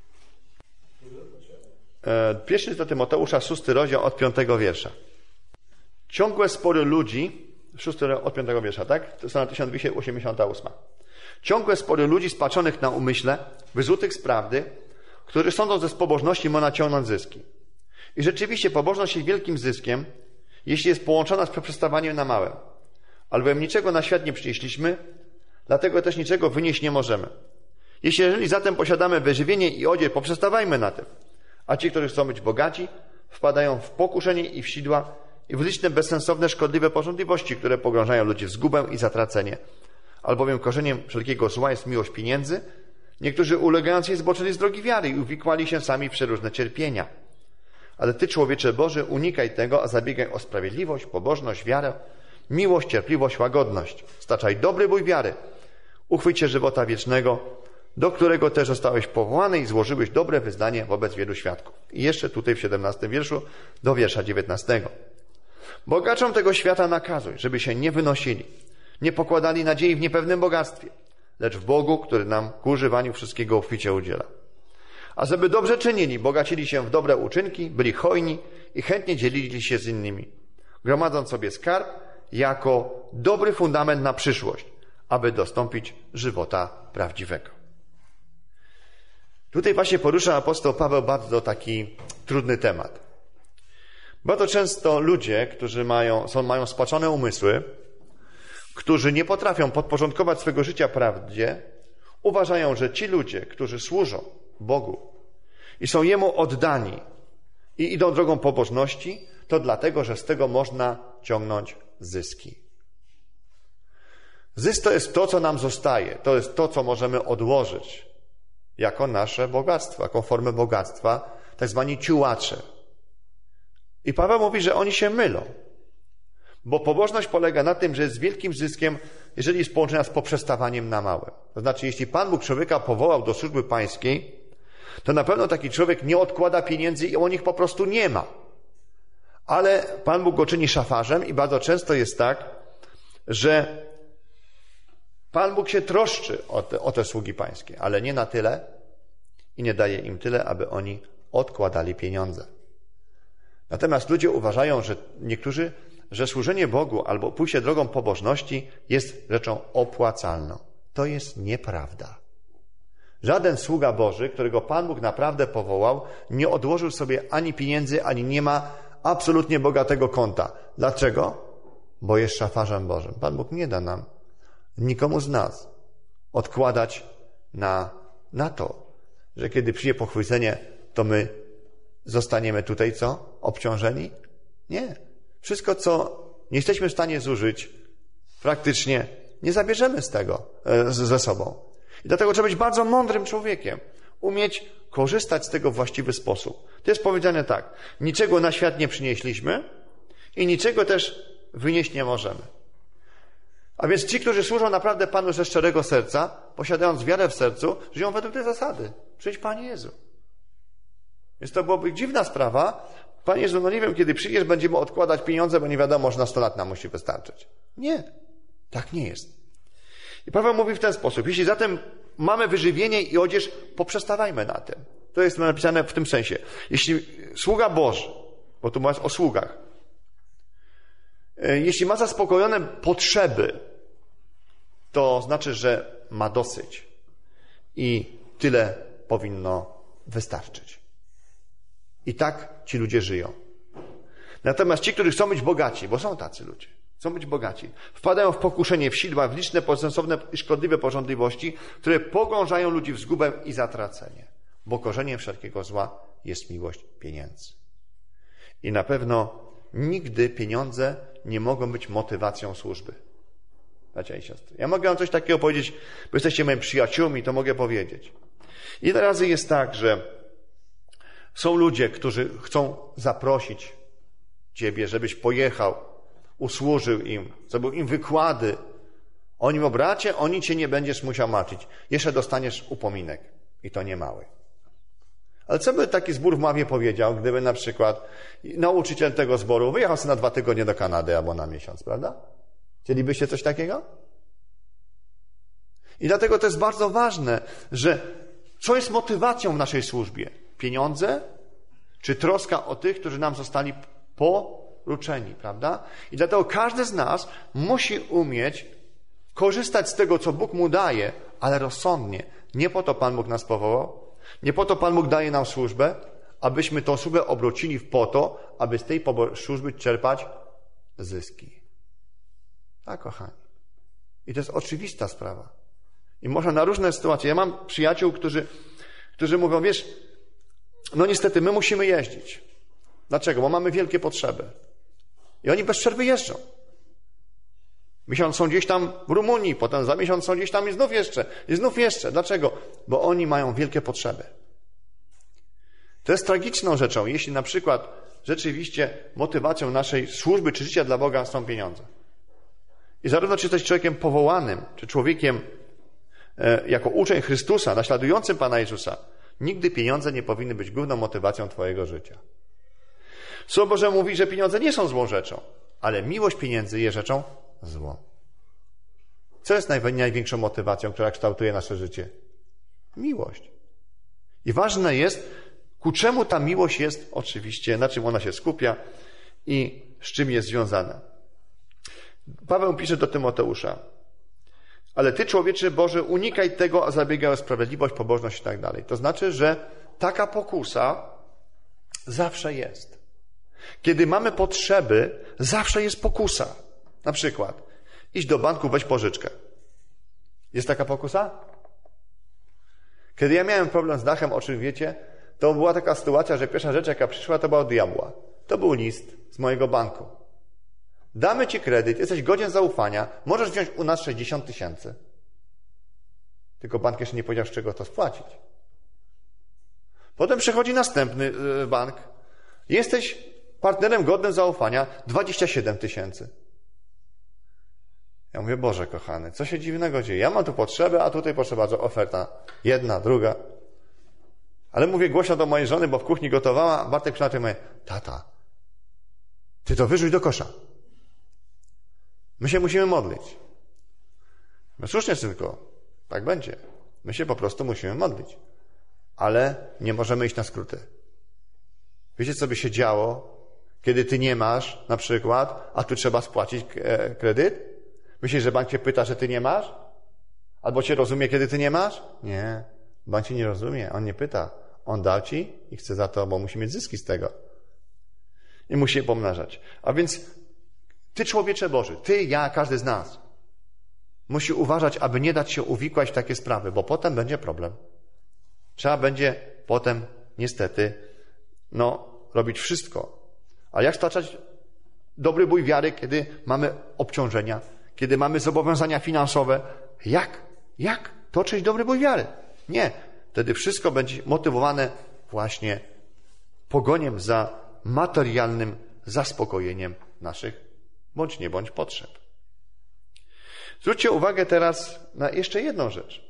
Pierwszy list do Tymoteusza, 6 rozdział od 5 wiersza. Ciągłe spory ludzi, 6 od 5 wiersza, tak? To strona 1288. Ciągłe spory ludzi spaczonych na umyśle, wyzutych z prawdy, którzy sądzą, że z pobożności można ciągnąć zyski. I rzeczywiście pobożność jest wielkim zyskiem, jeśli jest połączona z poprzestawaniem na małe. Albowiem niczego na świat nie przynieśliśmy, dlatego też niczego wynieść nie możemy. Jeżeli zatem posiadamy wyżywienie i odzież, poprzestawajmy na tym. A ci, którzy chcą być bogaci, wpadają w pokuszenie i w sidła i w liczne bezsensowne, szkodliwe pożądliwości, które pogrążają ludzi w zgubę i zatracenie. Albowiem korzeniem wszelkiego zła jest miłość pieniędzy. Niektórzy ulegając jej zboczyli z drogi wiary i uwikłali się sami w przeróżne cierpienia. Ale Ty, człowiecze Boży, unikaj tego, a zabiegaj o sprawiedliwość, pobożność, wiarę, miłość, cierpliwość, łagodność. Staczaj dobry bój wiary. Uchwyć się żywota wiecznego, do którego też zostałeś powołany i złożyłeś dobre wyznanie wobec wielu świadków. I jeszcze tutaj w 17 wierszu do wiersza 19. Bogaczom tego świata nakazuj, żeby się nie wynosili, nie pokładali nadziei w niepewnym bogactwie, lecz w Bogu, który nam ku używaniu wszystkiego obficie udziela. A żeby dobrze czynili, bogacili się w dobre uczynki, byli hojni i chętnie dzielili się z innymi, gromadząc sobie skarb jako dobry fundament na przyszłość, aby dostąpić żywota prawdziwego. Tutaj właśnie porusza apostoł Paweł bardzo taki trudny temat. Bardzo często ludzie, którzy mają spaczone umysły, którzy nie potrafią podporządkować swego życia prawdzie, uważają, że ci ludzie, którzy służą Bogu i są Jemu oddani i idą drogą pobożności, to dlatego, że z tego można ciągnąć zyski. Zysk to jest to, co nam zostaje. To jest to, co możemy odłożyć jako nasze bogactwo, jako formę bogactwa, tak zwani ciułacze. I Paweł mówi, że oni się mylą. Bo pobożność polega na tym, że jest wielkim zyskiem, jeżeli jest połączona z poprzestawaniem na małe. To znaczy, jeśli Pan Bóg człowieka powołał do służby pańskiej, to na pewno taki człowiek nie odkłada pieniędzy i o nich po prostu nie ma. Ale Pan Bóg go czyni szafarzem i bardzo często jest tak, że Pan Bóg się troszczy o te sługi pańskie, ale nie na tyle i nie daje im tyle, aby oni odkładali pieniądze. Natomiast ludzie uważają, że niektórzy, że służenie Bogu albo pójście drogą pobożności jest rzeczą opłacalną. To jest nieprawda. Żaden sługa Boży, którego Pan Bóg naprawdę powołał, nie odłożył sobie ani pieniędzy, ani nie ma absolutnie bogatego konta. Dlaczego? Bo jest szafarzem Bożym. Pan Bóg nie da nam, nikomu z nas, odkładać na to, że kiedy przyjdzie pochwycenie, to my zostaniemy tutaj co? Obciążeni? Nie. Wszystko, co nie jesteśmy w stanie zużyć, praktycznie nie zabierzemy z tego ze sobą. I dlatego trzeba być bardzo mądrym człowiekiem. Umieć korzystać z tego w właściwy sposób. To jest powiedziane tak. Niczego na świat nie przynieśliśmy i niczego też wynieść nie możemy. A więc ci, którzy służą naprawdę Panu ze szczerego serca, posiadając wiarę w sercu, żyją według tej zasady. Przyjdź, Panie Jezu. Więc to byłoby dziwna sprawa. Panie Jezu, no nie wiem, kiedy przyjdziesz, będziemy odkładać pieniądze, bo nie wiadomo, że na 100 lat nam musi wystarczyć. Nie. Tak nie jest. I Paweł mówi w ten sposób. Jeśli zatem mamy wyżywienie i odzież, poprzestawajmy na tym. To jest napisane w tym sensie. Jeśli sługa Boży, bo tu mowa jest o sługach, jeśli ma zaspokojone potrzeby, to znaczy, że ma dosyć. I tyle powinno wystarczyć. I tak ci ludzie żyją. Natomiast ci, którzy chcą być bogaci, bo są tacy ludzie, chcą być bogaci, wpadają w pokuszenie, w sidła, w liczne, sensowne i szkodliwe pożądliwości, które pogrążają ludzi w zgubę i zatracenie. Bo korzeniem wszelkiego zła jest miłość pieniędzy. I na pewno nigdy pieniądze nie mogą być motywacją służby. Bracia i siostry. Ja mogę wam coś takiego powiedzieć, bo jesteście moimi przyjaciółmi, to mogę powiedzieć. Ile razy jest tak, że są ludzie, którzy chcą zaprosić ciebie, żebyś pojechał, usłużył im, zrobił im wykłady. Oni mówią, bracie, o nic się nie będziesz musiał martwić. Jeszcze dostaniesz upominek. I to nie mały. Ale co by taki zbór w Mławie powiedział, gdyby na przykład nauczyciel tego zboru wyjechał sobie na 2 tygodnie do Kanady albo na miesiąc, prawda? Chcielibyście coś takiego? I dlatego to jest bardzo ważne, że co jest motywacją w naszej służbie? Pieniądze? Czy troska o tych, którzy nam zostali poruczeni, prawda? I dlatego każdy z nas musi umieć korzystać z tego, co Bóg mu daje, ale rozsądnie. Nie po to Pan Bóg nas powołał, nie po to Pan Bóg daje nam służbę, abyśmy tą służbę obrócili po to, aby z tej służby czerpać zyski. Tak, kochani. I to jest oczywista sprawa. I można na różne sytuacje. Ja mam przyjaciół, którzy mówią, wiesz, no niestety my musimy jeździć. Dlaczego? Bo mamy wielkie potrzeby. I oni bez przerwy jeżdżą. Miesiąc są gdzieś tam w Rumunii, potem za miesiąc są gdzieś tam i znów jeszcze. Dlaczego? Bo oni mają wielkie potrzeby. To jest tragiczną rzeczą, jeśli na przykład rzeczywiście motywacją naszej służby czy życia dla Boga są pieniądze. I zarówno czy jesteś człowiekiem powołanym, czy człowiekiem jako uczeń Chrystusa, naśladującym Pana Jezusa, nigdy pieniądze nie powinny być główną motywacją twojego życia. Słowo Boże mówi, że pieniądze nie są złą rzeczą, ale miłość pieniędzy jest rzeczą złą. Co jest największą motywacją, która kształtuje nasze życie? Miłość. I ważne jest, ku czemu ta miłość jest oczywiście, na czym ona się skupia i z czym jest związana. Paweł pisze do Tymoteusza, ale ty, człowiecze Boży, unikaj tego, a zabiegaj o sprawiedliwość, pobożność i tak dalej. To znaczy, że taka pokusa zawsze jest. Kiedy mamy potrzeby, zawsze jest pokusa. Na przykład, idź do banku, weź pożyczkę. Jest taka pokusa? Kiedy ja miałem problem z dachem, o czym wiecie, to była taka sytuacja, że pierwsza rzecz, jaka przyszła, to była od diabła. To był list z mojego banku. Damy ci kredyt, jesteś godzien zaufania, możesz wziąć u nas 60 000. Tylko bank jeszcze nie powiedział, z czego to spłacić. Potem przychodzi następny bank. Jesteś partnerem godnym zaufania, 27 000. Ja mówię, Boże kochany, co się dziwnego dzieje? Ja mam tu potrzebę, a tutaj proszę bardzo, oferta. Jedna, druga. Ale mówię głośno do mojej żony, bo w kuchni gotowała, a Bartek przyszedł i mówi, tata, ty to wyrzuć do kosza. My się musimy modlić. No słusznie, synku, tak będzie. My się po prostu musimy modlić. Ale nie możemy iść na skróty. Wiecie, co by się działo, kiedy ty nie masz, na przykład, a tu trzeba spłacić kredyt? Myślisz, że bank cię pyta, że ty nie masz? Albo cię rozumie, kiedy ty nie masz? Nie. Bank cię nie rozumie. On nie pyta. On dał ci i chce za to, bo musi mieć zyski z tego. I musi je pomnażać. A więc ty, człowiecze Boży, ty, ja, każdy z nas musi uważać, aby nie dać się uwikłać w takie sprawy, bo potem będzie problem. Trzeba będzie potem, niestety, robić wszystko. A jak staczać dobry bój wiary, kiedy mamy obciążenia, kiedy mamy zobowiązania finansowe? Jak toczyć dobry bój wiary? Nie. Wtedy wszystko będzie motywowane właśnie pogoniem za materialnym zaspokojeniem naszych bądź nie bądź potrzeb. Zwróćcie uwagę teraz na jeszcze jedną rzecz.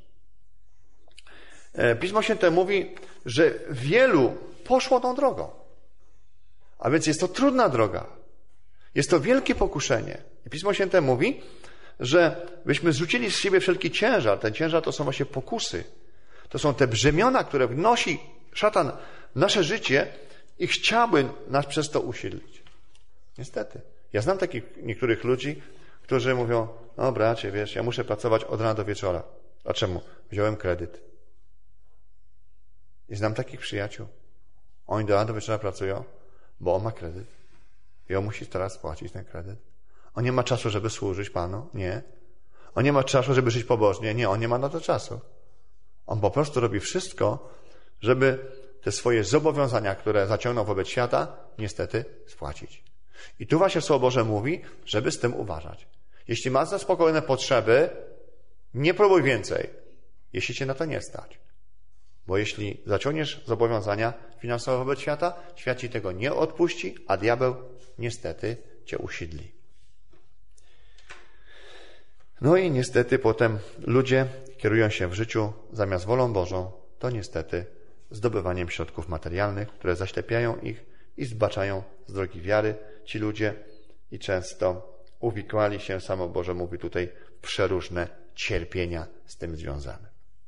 Pismo Święte mówi, że wielu poszło tą drogą. A więc jest to trudna droga. Jest to wielkie pokuszenie. I Pismo Święte mówi, że byśmy zrzucili z siebie wszelki ciężar. Ten ciężar to są właśnie pokusy. To są te brzemiona, które wnosi szatan w nasze życie i chciałby nas przez to usilić. Niestety. Ja znam takich niektórych ludzi, którzy mówią, no bracie, wiesz, ja muszę pracować od rana do wieczora. A czemu? Wziąłem kredyt. I znam takich przyjaciół. Oni do rana do wieczora pracują, bo on ma kredyt. I on musi teraz spłacić ten kredyt. On nie ma czasu, żeby służyć Panu. Nie. On nie ma czasu, żeby żyć pobożnie. Nie, on nie ma na to czasu. On po prostu robi wszystko, żeby te swoje zobowiązania, które zaciągnął wobec świata, niestety spłacić. I tu właśnie Słowo Boże mówi, żeby z tym uważać. Jeśli masz zaspokojone potrzeby, nie próbuj więcej, jeśli cię na to nie stać. Bo jeśli zaciągniesz zobowiązania finansowe wobec świata, świat ci tego nie odpuści, a diabeł niestety cię usidli. No i niestety potem ludzie kierują się w życiu zamiast wolą Bożą, to niestety zdobywaniem środków materialnych, które zaślepiają ich i zbaczają z drogi wiary ci ludzie i często uwikłali się, samo Boże mówi tutaj, w przeróżne cierpienia z tym związane.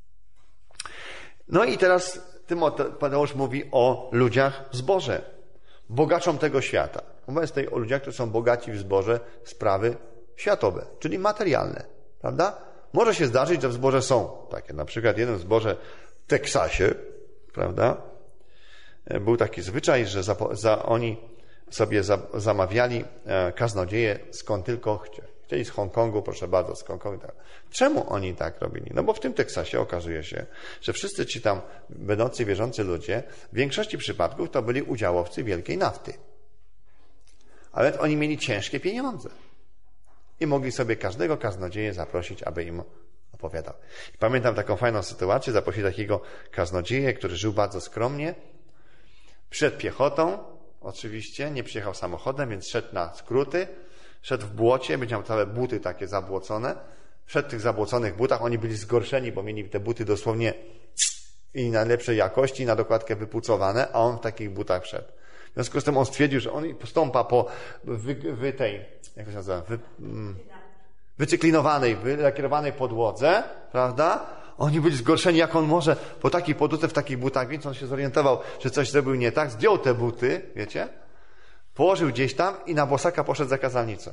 No i teraz Tymoteusz mówi o ludziach w zborze, bogaczom tego świata. Mowa jest tutaj o ludziach, którzy są bogaci w zborze sprawy światowe, czyli materialne, prawda? Może się zdarzyć, że w zborze są takie, na przykład jeden w zborze w Teksasie, prawda? Był taki zwyczaj, że oni sobie zamawiali kaznodzieje skąd tylko chcieli z Hongkongu, proszę bardzo, z Hongkongu. Tak. Czemu oni tak robili? No bo w tym Teksasie okazuje się, że wszyscy ci tam będący wierzący ludzie w większości przypadków to byli udziałowcy wielkiej nafty. Ale oni mieli ciężkie pieniądze. I mogli sobie każdego kaznodzieję zaprosić, aby im opowiadał. I pamiętam taką fajną sytuację, zaprosili takiego kaznodzieję, który żył bardzo skromnie, przed piechotą, oczywiście, nie przyjechał samochodem, więc szedł na skróty, szedł w błocie, będzie miał całe buty takie zabłocone. Wszedł w tych zabłoconych butach, oni byli zgorszeni, bo mieli te buty dosłownie i najlepszej jakości, na dokładkę wypucowane, a on w takich butach wszedł. W związku z tym on stwierdził, że on postąpa po jak to się nazywa, wycyklinowanej, wylakierowanej podłodze, prawda? Oni byli zgorszeni, jak on może po takiej podłodze w takich butach, więc on się zorientował, że coś zrobił nie tak, zdjął te buty, wiecie, położył gdzieś tam i na bosaka poszedł za kazalnicę.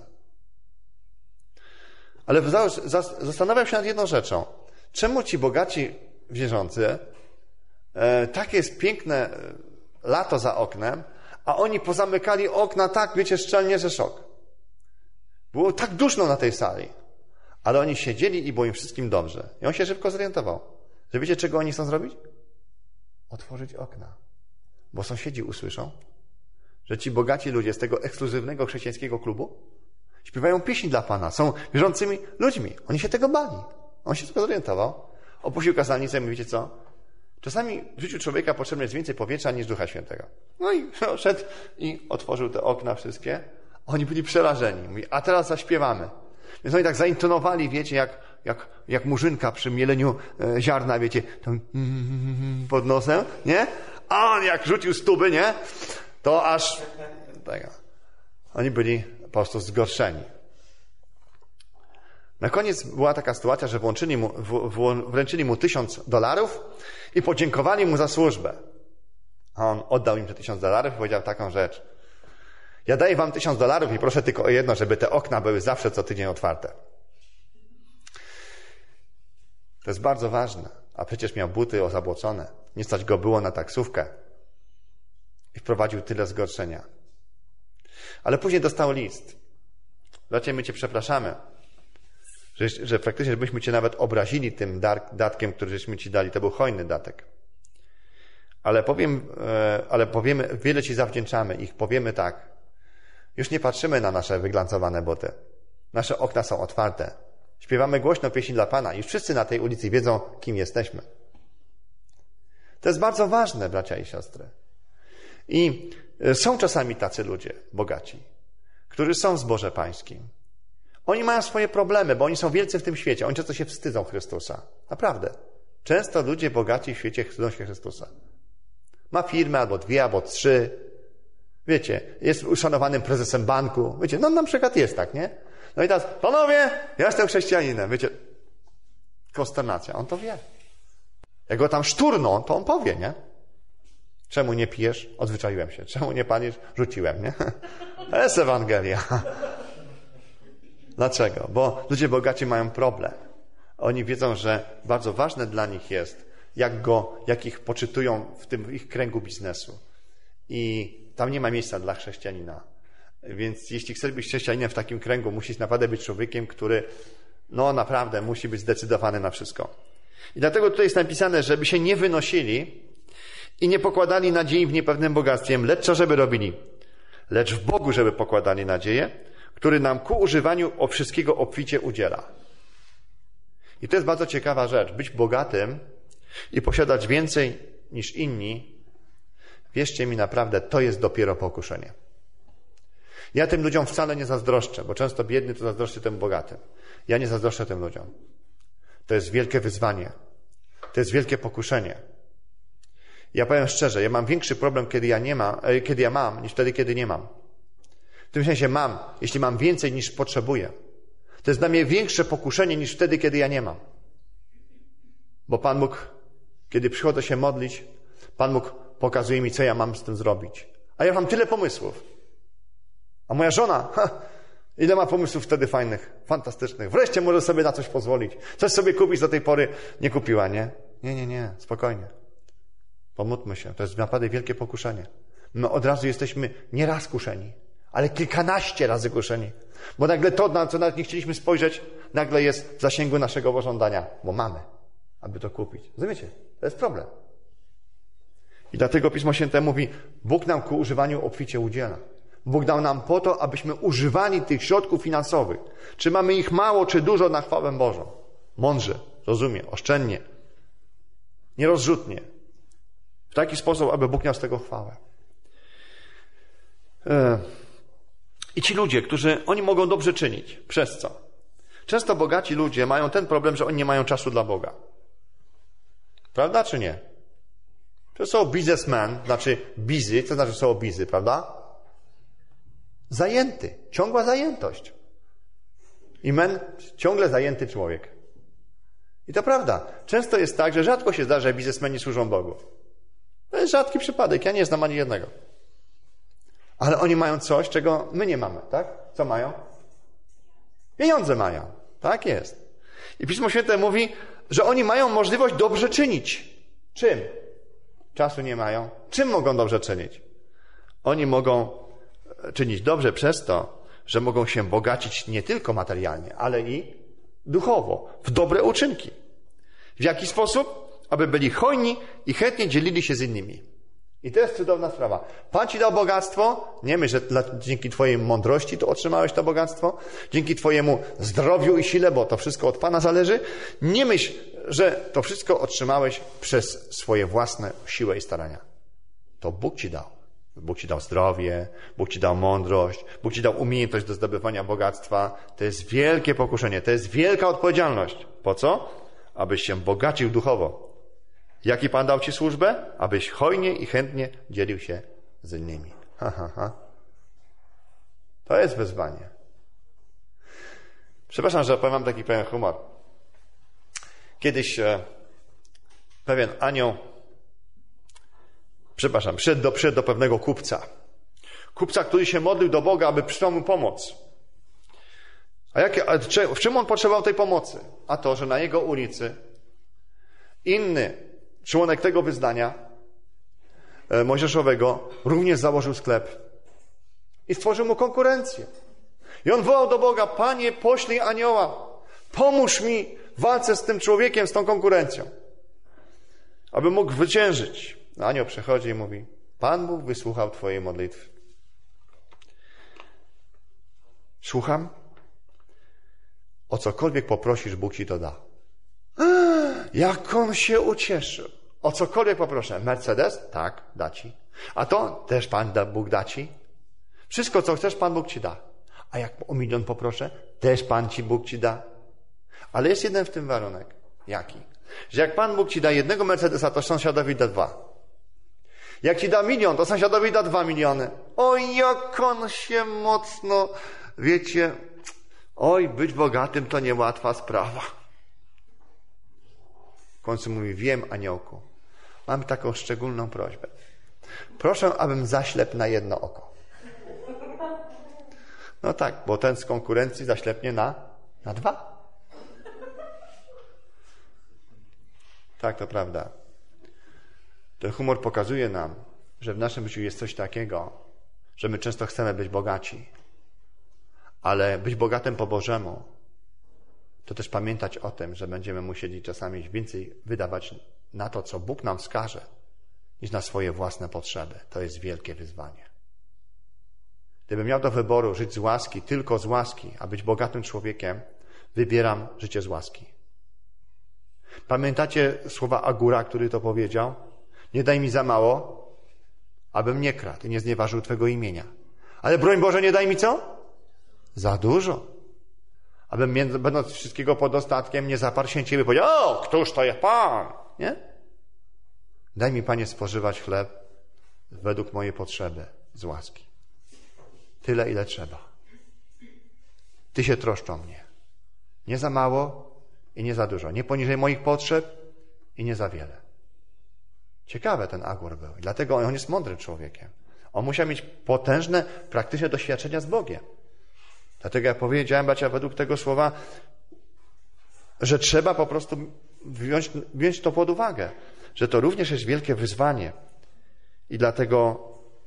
Ale zastanawiał się nad jedną rzeczą. Czemu ci bogaci wierzący, takie jest piękne lato za oknem, a oni pozamykali okna tak, wiecie, szczelnie, że szok. Było tak duszno na tej sali. Ale oni siedzieli i było im wszystkim dobrze. I on się szybko zorientował, że wiecie, czego oni chcą zrobić? Otworzyć okna. Bo sąsiedzi usłyszą, że ci bogaci ludzie z tego ekskluzywnego chrześcijańskiego klubu śpiewają pieśni dla Pana, są wierzącymi ludźmi. Oni się tego bali. On się tylko zorientował. Opuścił kazalnicę i mówi, wiecie co? Czasami w życiu człowieka potrzebne jest więcej powietrza niż Ducha Świętego. No i szedł i otworzył te okna wszystkie. Oni byli przerażeni. Mówi, a teraz zaśpiewamy. Więc oni tak zaintonowali, wiecie, jak murzynka przy mieleniu ziarna, wiecie, tam pod nosem, nie? A on jak rzucił stuby, nie? To aż... Tak. Oni byli po prostu zgorszeni. Na koniec była taka sytuacja, że wręczyli mu $1000 i podziękowali mu za służbę. A on oddał im te $1000 i powiedział taką rzecz. Ja daję wam $1000 i proszę tylko o jedno, żeby te okna były zawsze co tydzień otwarte. To jest bardzo ważne. A przecież miał buty zabłocone. Nie stać go było na taksówkę. I wprowadził tyle zgorszenia. Ale później dostał list. Bracie, my cię przepraszamy, że praktycznie byśmy cię nawet obrazili tym datkiem, który żeśmy ci dali. To był hojny datek. Ale powiemy, wiele ci zawdzięczamy. Ich powiemy tak. Już nie patrzymy na nasze wyglancowane buty. Nasze okna są otwarte. Śpiewamy głośno pieśń dla Pana. Już wszyscy na tej ulicy wiedzą, kim jesteśmy. To jest bardzo ważne, bracia i siostry. I są czasami tacy ludzie, bogaci, którzy są w zborze pańskim. Oni mają swoje problemy, bo oni są wielcy w tym świecie. Oni często się wstydzą Chrystusa. Naprawdę. Często ludzie bogaci w świecie wstydzą się Chrystusa. Ma firmę, albo 2, albo 3. Wiecie, jest uszanowanym prezesem banku. Wiecie, no na przykład jest tak, nie? No i teraz, panowie, ja jestem chrześcijaninem. Wiecie, konsternacja. On to wie. Jak go tam szturną, to on powie, nie? Czemu nie pijesz? Odzwyczaiłem się. Czemu nie palisz? Rzuciłem, nie? To jest Ewangelia. Dlaczego? Bo ludzie bogaci mają problem. Oni wiedzą, że bardzo ważne dla nich jest jak ich poczytują w tym ich kręgu biznesu. I tam nie ma miejsca dla chrześcijanina. Więc jeśli chcesz być chrześcijaninem w takim kręgu, musisz naprawdę być człowiekiem, który naprawdę musi być zdecydowany na wszystko. I dlatego tutaj jest napisane, żeby się nie wynosili i nie pokładali nadziei w niepewnym bogactwie, lecz co żeby robili? Lecz w Bogu, żeby pokładali nadzieję, który nam ku używaniu wszystkiego obficie udziela. I to jest bardzo ciekawa rzecz. Być bogatym i posiadać więcej niż inni, wierzcie mi naprawdę, to jest dopiero pokuszenie. Ja tym ludziom wcale nie zazdroszczę, bo często biedny to zazdroszczy tym bogatym. Ja nie zazdroszczę tym ludziom. To jest wielkie wyzwanie. To jest wielkie pokuszenie. Ja powiem szczerze, ja mam większy problem, kiedy ja mam, niż wtedy, kiedy nie mam. W tym sensie mam, jeśli mam więcej niż potrzebuję. To jest dla mnie większe pokuszenie niż wtedy, kiedy ja nie mam. Bo Pan Bóg, kiedy przychodzę się modlić, Pan Bóg pokazuje mi, co ja mam z tym zrobić. A ja mam tyle pomysłów. A moja żona, ile ma pomysłów wtedy fajnych, fantastycznych. Wreszcie może sobie na coś pozwolić. Coś sobie kupić, do tej pory nie kupiła, nie? Nie, spokojnie. Pomódlmy się. To jest naprawdę wielkie pokuszenie. My od razu jesteśmy nie raz kuszeni, ale kilkanaście razy kuszeni. Bo nagle to, na co nawet nie chcieliśmy spojrzeć, nagle jest w zasięgu naszego pożądania. Bo mamy, aby to kupić. Rozumiecie? To jest problem. I dlatego Pismo Święte mówi, Bóg nam ku używaniu obficie udziela. Bóg dał nam po to, abyśmy używali tych środków finansowych. Czy mamy ich mało, czy dużo, na chwałę Bożą. Mądrze, rozumie, oszczędnie, nierozrzutnie. W taki sposób, aby Bóg miał z tego chwałę. I ci ludzie, oni mogą dobrze czynić. Przez co? Często bogaci ludzie mają ten problem, że oni nie mają czasu dla Boga. Prawda czy nie? To są biznesmen, znaczy busy, co znaczy są busy, prawda? Zajęty, ciągła zajętość. Ciągle zajęty człowiek. I to prawda. Często jest tak, że rzadko się zdarza, że biznesmeni służą Bogu. To jest rzadki przypadek, ja nie znam ani jednego. Ale oni mają coś, czego my nie mamy, tak? Co mają? Pieniądze mają. Tak jest. I Pismo Święte mówi, że oni mają możliwość dobrze czynić. Czym? Czasu nie mają. Czym mogą dobrze czynić? Oni mogą czynić dobrze przez to, że mogą się bogacić nie tylko materialnie, ale i duchowo, w dobre uczynki. W jaki sposób? Aby byli hojni i chętnie dzielili się z innymi. I to jest cudowna sprawa. Pan ci dał bogactwo, nie myśl, że dzięki twojej mądrości to otrzymałeś to bogactwo, dzięki twojemu zdrowiu i sile, bo to wszystko od Pana zależy. Nie myśl, że to wszystko otrzymałeś przez swoje własne siłę i starania. To Bóg ci dał. Bóg ci dał zdrowie, Bóg ci dał mądrość, Bóg ci dał umiejętność do zdobywania bogactwa. To jest wielkie pokuszenie, to jest wielka odpowiedzialność. Po co? Abyś się bogacił duchowo. Jaki Pan dał ci służbę? Abyś hojnie i chętnie dzielił się z innymi. To jest wyzwanie. Przepraszam, że powiem taki pewien humor. Kiedyś pewien anioł przyszedł do pewnego kupca. Kupca, który się modlił do Boga, aby przysłał mu pomoc. W czym on potrzebował tej pomocy? A to, że na jego ulicy inny członek tego wyznania mojżeszowego również założył sklep i stworzył mu konkurencję. I on wołał do Boga: Panie, poślij anioła, pomóż mi w walce z tym człowiekiem, z tą konkurencją, aby mógł zwyciężyć. Anioł przychodzi i mówi: Pan Bóg wysłuchał twojej modlitwy. Słucham? O cokolwiek poprosisz, Bóg ci to da. Jak on się ucieszył. O cokolwiek poproszę. Mercedes? Tak, da ci. A to też Bóg da ci. Wszystko, co chcesz, Pan Bóg ci da. A jak o 1 milion poproszę, też Bóg ci da. Ale jest jeden w tym warunek. Jaki? Że jak Pan Bóg ci da 1 Mercedesa, to sąsiadowi da 2. Jak ci da 1 milion, to sąsiadowi da 2 miliony. Oj, jak on się mocno, wiecie, oj, być bogatym to niełatwa sprawa. W końcu mówi: wiem, aniołku, mam taką szczególną prośbę. Proszę, abym zaślepł na 1 oko. No tak, bo ten z konkurencji zaślepnie na 2. Tak, to prawda. Ten humor pokazuje nam, że w naszym życiu jest coś takiego, że my często chcemy być bogaci. Ale być bogatym po Bożemu, to też pamiętać o tym, że będziemy musieli czasami więcej wydawać na to, co Bóg nam wskaże, niż na swoje własne potrzeby. To jest wielkie wyzwanie. Gdybym miał do wyboru żyć z łaski, tylko z łaski, a być bogatym człowiekiem, wybieram życie z łaski. Pamiętacie słowa Agura, który to powiedział? Nie daj mi za mało, abym nie kradł i nie znieważył Twego imienia. Ale broń Boże, nie daj mi co? Za dużo. Abym będąc wszystkiego pod dostatkiem nie zaparł się Ciebie i powiedział: o, któż to jest Pan? Nie? Daj mi, Panie, spożywać chleb według mojej potrzeby z łaski. Tyle, ile trzeba. Ty się troszcz o mnie. Nie za mało i nie za dużo. Nie poniżej moich potrzeb i nie za wiele. Ciekawe ten Agur był. Dlatego on jest mądrym człowiekiem. On musiał mieć potężne, praktyczne doświadczenia z Bogiem. Dlatego ja powiedziałem, bracia, według tego słowa, że trzeba po prostu wziąć to pod uwagę. Że to również jest wielkie wyzwanie. I dlatego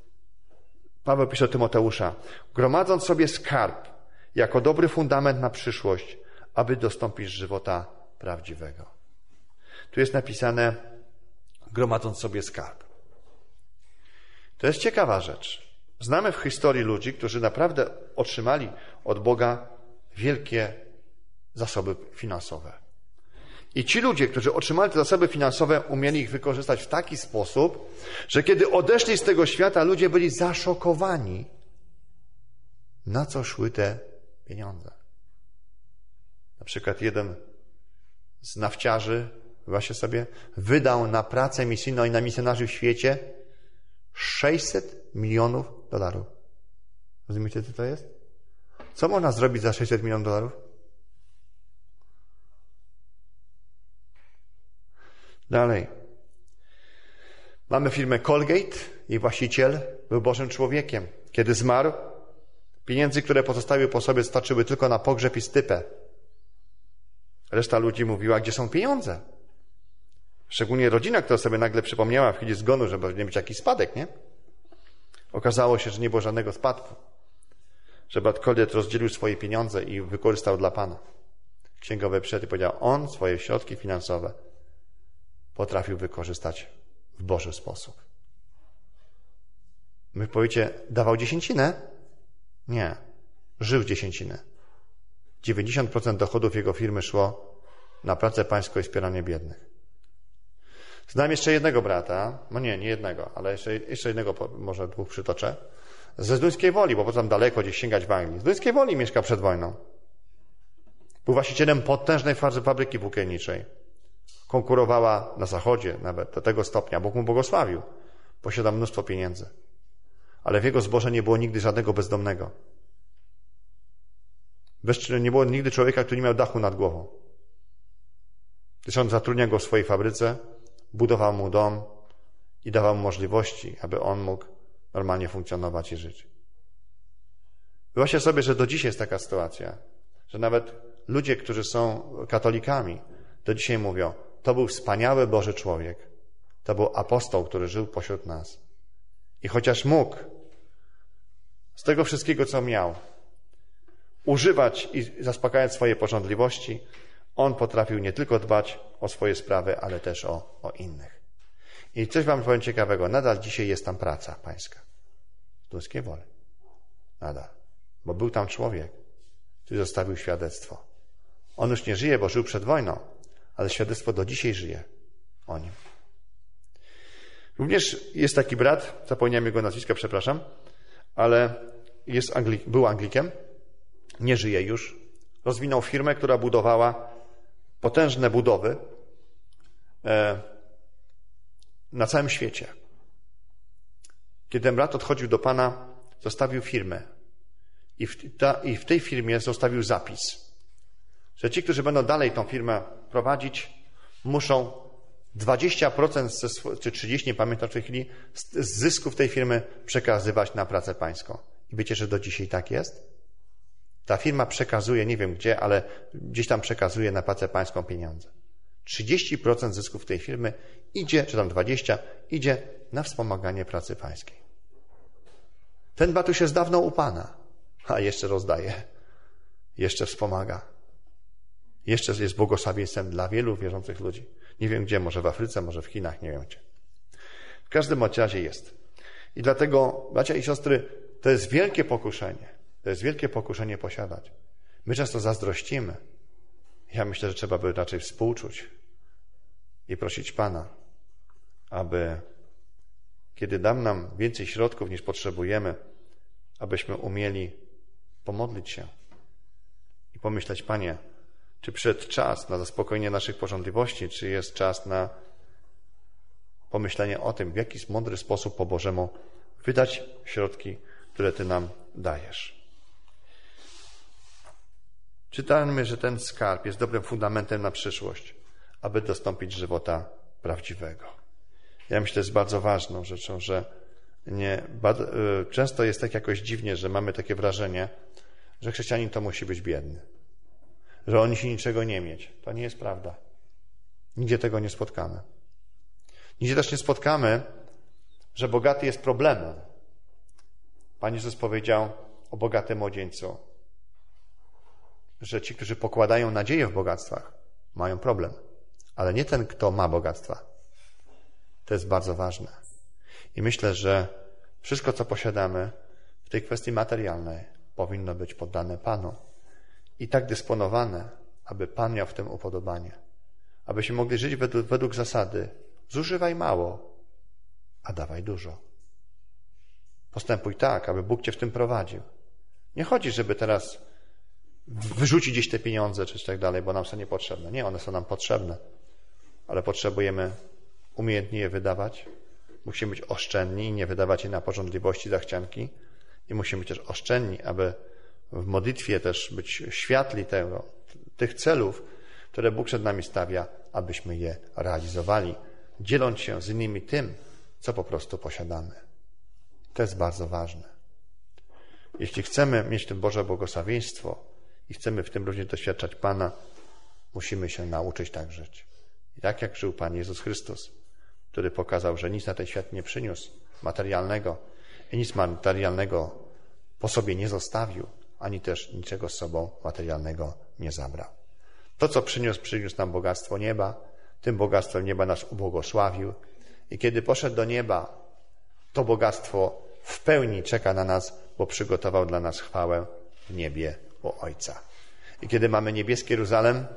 Paweł pisze do Tymoteusza: gromadząc sobie skarb jako dobry fundament na przyszłość, aby dostąpić żywota prawdziwego. Tu jest napisane: gromadząc sobie skarb. To jest ciekawa rzecz. Znamy w historii ludzi, którzy naprawdę otrzymali od Boga wielkie zasoby finansowe. I ci ludzie, którzy otrzymali te zasoby finansowe, umieli ich wykorzystać w taki sposób, że kiedy odeszli z tego świata, ludzie byli zaszokowani, na co szły te pieniądze. Na przykład jeden z nafciarzy, właśnie sobie, wydał na pracę misyjną i na misjonarzy w świecie $600 milionów. Rozumiecie, co to jest? Co można zrobić za $600 milionów? Dalej. Mamy firmę Colgate. Jej właściciel był Bożym człowiekiem. Kiedy zmarł, pieniędzy, które pozostawiły po sobie, starczyły tylko na pogrzeb i stypę. Reszta ludzi mówiła: gdzie są pieniądze? Szczególnie rodzina, która sobie nagle przypomniała w chwili zgonu, że będzie mieć jakiś spadek, nie? Okazało się, że nie było żadnego spadku. Że brat Colgate rozdzielił swoje pieniądze i wykorzystał dla Pana. Księgowy przyszedł i powiedział: on swoje środki finansowe potrafił wykorzystać w Boży sposób. My powiecie: dawał dziesięcinę? Nie. Żył dziesięcinę. 90% dochodów jego firmy szło na pracę pańską i wspieranie biednych. Znam jeszcze jednego brata, no nie jednego, ale jeszcze jednego, może dwóch przytoczę, ze Zduńskiej Woli, bo potem daleko gdzieś sięgać w Anglii. Z Zduńskiej Woli mieszkał przed wojną. Był właścicielem potężnej fabryki włókienniczej. Konkurowała na zachodzie nawet do tego stopnia. Bóg mu błogosławił. Posiadał mnóstwo pieniędzy. Ale w jego zborze nie było nigdy żadnego bezdomnego. Nie było nigdy człowieka, który nie miał dachu nad głową. Gdyż on zatrudniał go w swojej fabryce, budował mu dom i dawał mu możliwości, aby on mógł normalnie funkcjonować i żyć. Wyobraźcie sobie, że do dzisiaj jest taka sytuacja, że nawet ludzie, którzy są katolikami, do dzisiaj mówią: to był wspaniały Boży człowiek. To był apostoł, który żył pośród nas. I chociaż mógł z tego wszystkiego, co miał, używać i zaspokajać swoje pożądliwości, on potrafił nie tylko dbać o swoje sprawy, ale też o innych. I coś wam powiem ciekawego. Nadal dzisiaj jest tam praca pańska. W Zduńskiej Woli. Nadal. Bo był tam człowiek, który zostawił świadectwo. On już nie żyje, bo żył przed wojną, ale świadectwo do dzisiaj żyje o nim. Również jest taki brat, zapomniałem jego nazwiska, przepraszam, ale był Anglikiem, nie żyje już. Rozwinął firmę, która budowała potężne budowy na całym świecie. Kiedy ten brat odchodził do Pana, zostawił firmę i w tej firmie zostawił zapis, że ci, którzy będą dalej tą firmę prowadzić, muszą 20% czy 30%, nie pamiętam w tej chwili, z zysków tej firmy przekazywać na pracę pańską. I wiecie, że do dzisiaj tak jest? Ta firma przekazuje, nie wiem gdzie, ale gdzieś tam przekazuje na pracę pańską pieniądze. 30% zysków tej firmy idzie, czy tam 20%, idzie na wspomaganie pracy pańskiej. Ten brat jest dawno u Pana, a jeszcze rozdaje, jeszcze wspomaga. Jeszcze jest błogosławieństwem dla wielu wierzących ludzi. Nie wiem gdzie, może w Afryce, może w Chinach, nie wiem gdzie. W każdym razie jest. I dlatego, bracia i siostry, to jest wielkie pokuszenie. To jest wielkie pokuszenie posiadać. My często zazdrościmy. Ja myślę, że trzeba by raczej współczuć i prosić Pana, aby kiedy dam nam więcej środków niż potrzebujemy, abyśmy umieli pomodlić się i pomyśleć, Panie, czy przyszedł czas na zaspokojenie naszych pożądliwości, czy jest czas na pomyślenie o tym, w jaki mądry sposób po Bożemu wydać środki, które Ty nam dajesz. Czytamy, że ten skarb jest dobrym fundamentem na przyszłość, aby dostąpić żywota prawdziwego. Ja myślę, że jest bardzo ważną rzeczą, że często jest tak jakoś dziwnie, że mamy takie wrażenie, że chrześcijanin to musi być biedny, że on musi niczego nie mieć. To nie jest prawda. Nigdzie tego nie spotkamy. Nigdzie też nie spotkamy, że bogaty jest problemem. Pan Jezus powiedział o bogatym młodzieńcu, że ci, którzy pokładają nadzieję w bogactwach, mają problem. Ale nie ten, kto ma bogactwa. To jest bardzo ważne. I myślę, że wszystko, co posiadamy w tej kwestii materialnej, powinno być poddane Panu. I tak dysponowane, aby Pan miał w tym upodobanie. Abyśmy mogli żyć według zasady zużywaj mało, a dawaj dużo. Postępuj tak, aby Bóg Cię w tym prowadził. Nie chodzi, żeby teraz wyrzucić gdzieś te pieniądze, czy tak dalej, bo nam są niepotrzebne. Nie, one są nam potrzebne. Ale potrzebujemy umiejętnie je wydawać. Musimy być oszczędni i nie wydawać je na pożądliwości, zachcianki. I musimy być też oszczędni, aby w modlitwie też być światli tych celów, które Bóg przed nami stawia, abyśmy je realizowali, dzieląc się z innymi tym, co po prostu posiadamy. To jest bardzo ważne. Jeśli chcemy mieć to Boże błogosławieństwo i chcemy w tym również doświadczać Pana, musimy się nauczyć tak żyć. I tak jak żył Pan Jezus Chrystus, który pokazał, że nic na ten świat nie przyniósł materialnego i nic materialnego po sobie nie zostawił, ani też niczego z sobą materialnego nie zabrał. To, co przyniósł nam bogactwo nieba, tym bogactwem nieba nas ubłogosławił i kiedy poszedł do nieba, to bogactwo w pełni czeka na nas, bo przygotował dla nas chwałę w niebie u Ojca. I kiedy mamy niebieski Jeruzalem,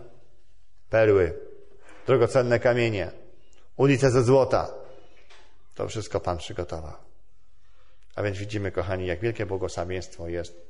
perły, drogocenne kamienie, ulice ze złota, to wszystko Pan przygotował. A więc widzimy, kochani, jak wielkie błogosławieństwo jest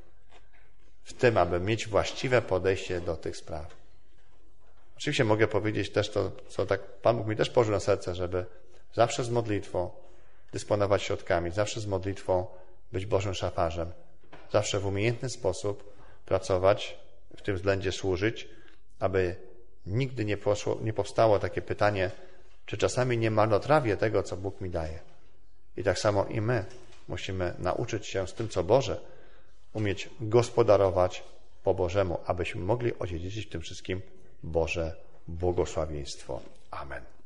w tym, aby mieć właściwe podejście do tych spraw. Oczywiście mogę powiedzieć też to, co tak Pan Bóg mi też położył na serce, żeby zawsze z modlitwą dysponować środkami, zawsze z modlitwą być Bożym szafarzem, zawsze w umiejętny sposób pracować, w tym względzie służyć, aby nigdy nie powstało takie pytanie, czy czasami nie marnotrawię tego, co Bóg mi daje. I tak samo i my musimy nauczyć się z tym, co Boże, umieć gospodarować po Bożemu, abyśmy mogli odziedziczyć w tym wszystkim Boże błogosławieństwo. Amen.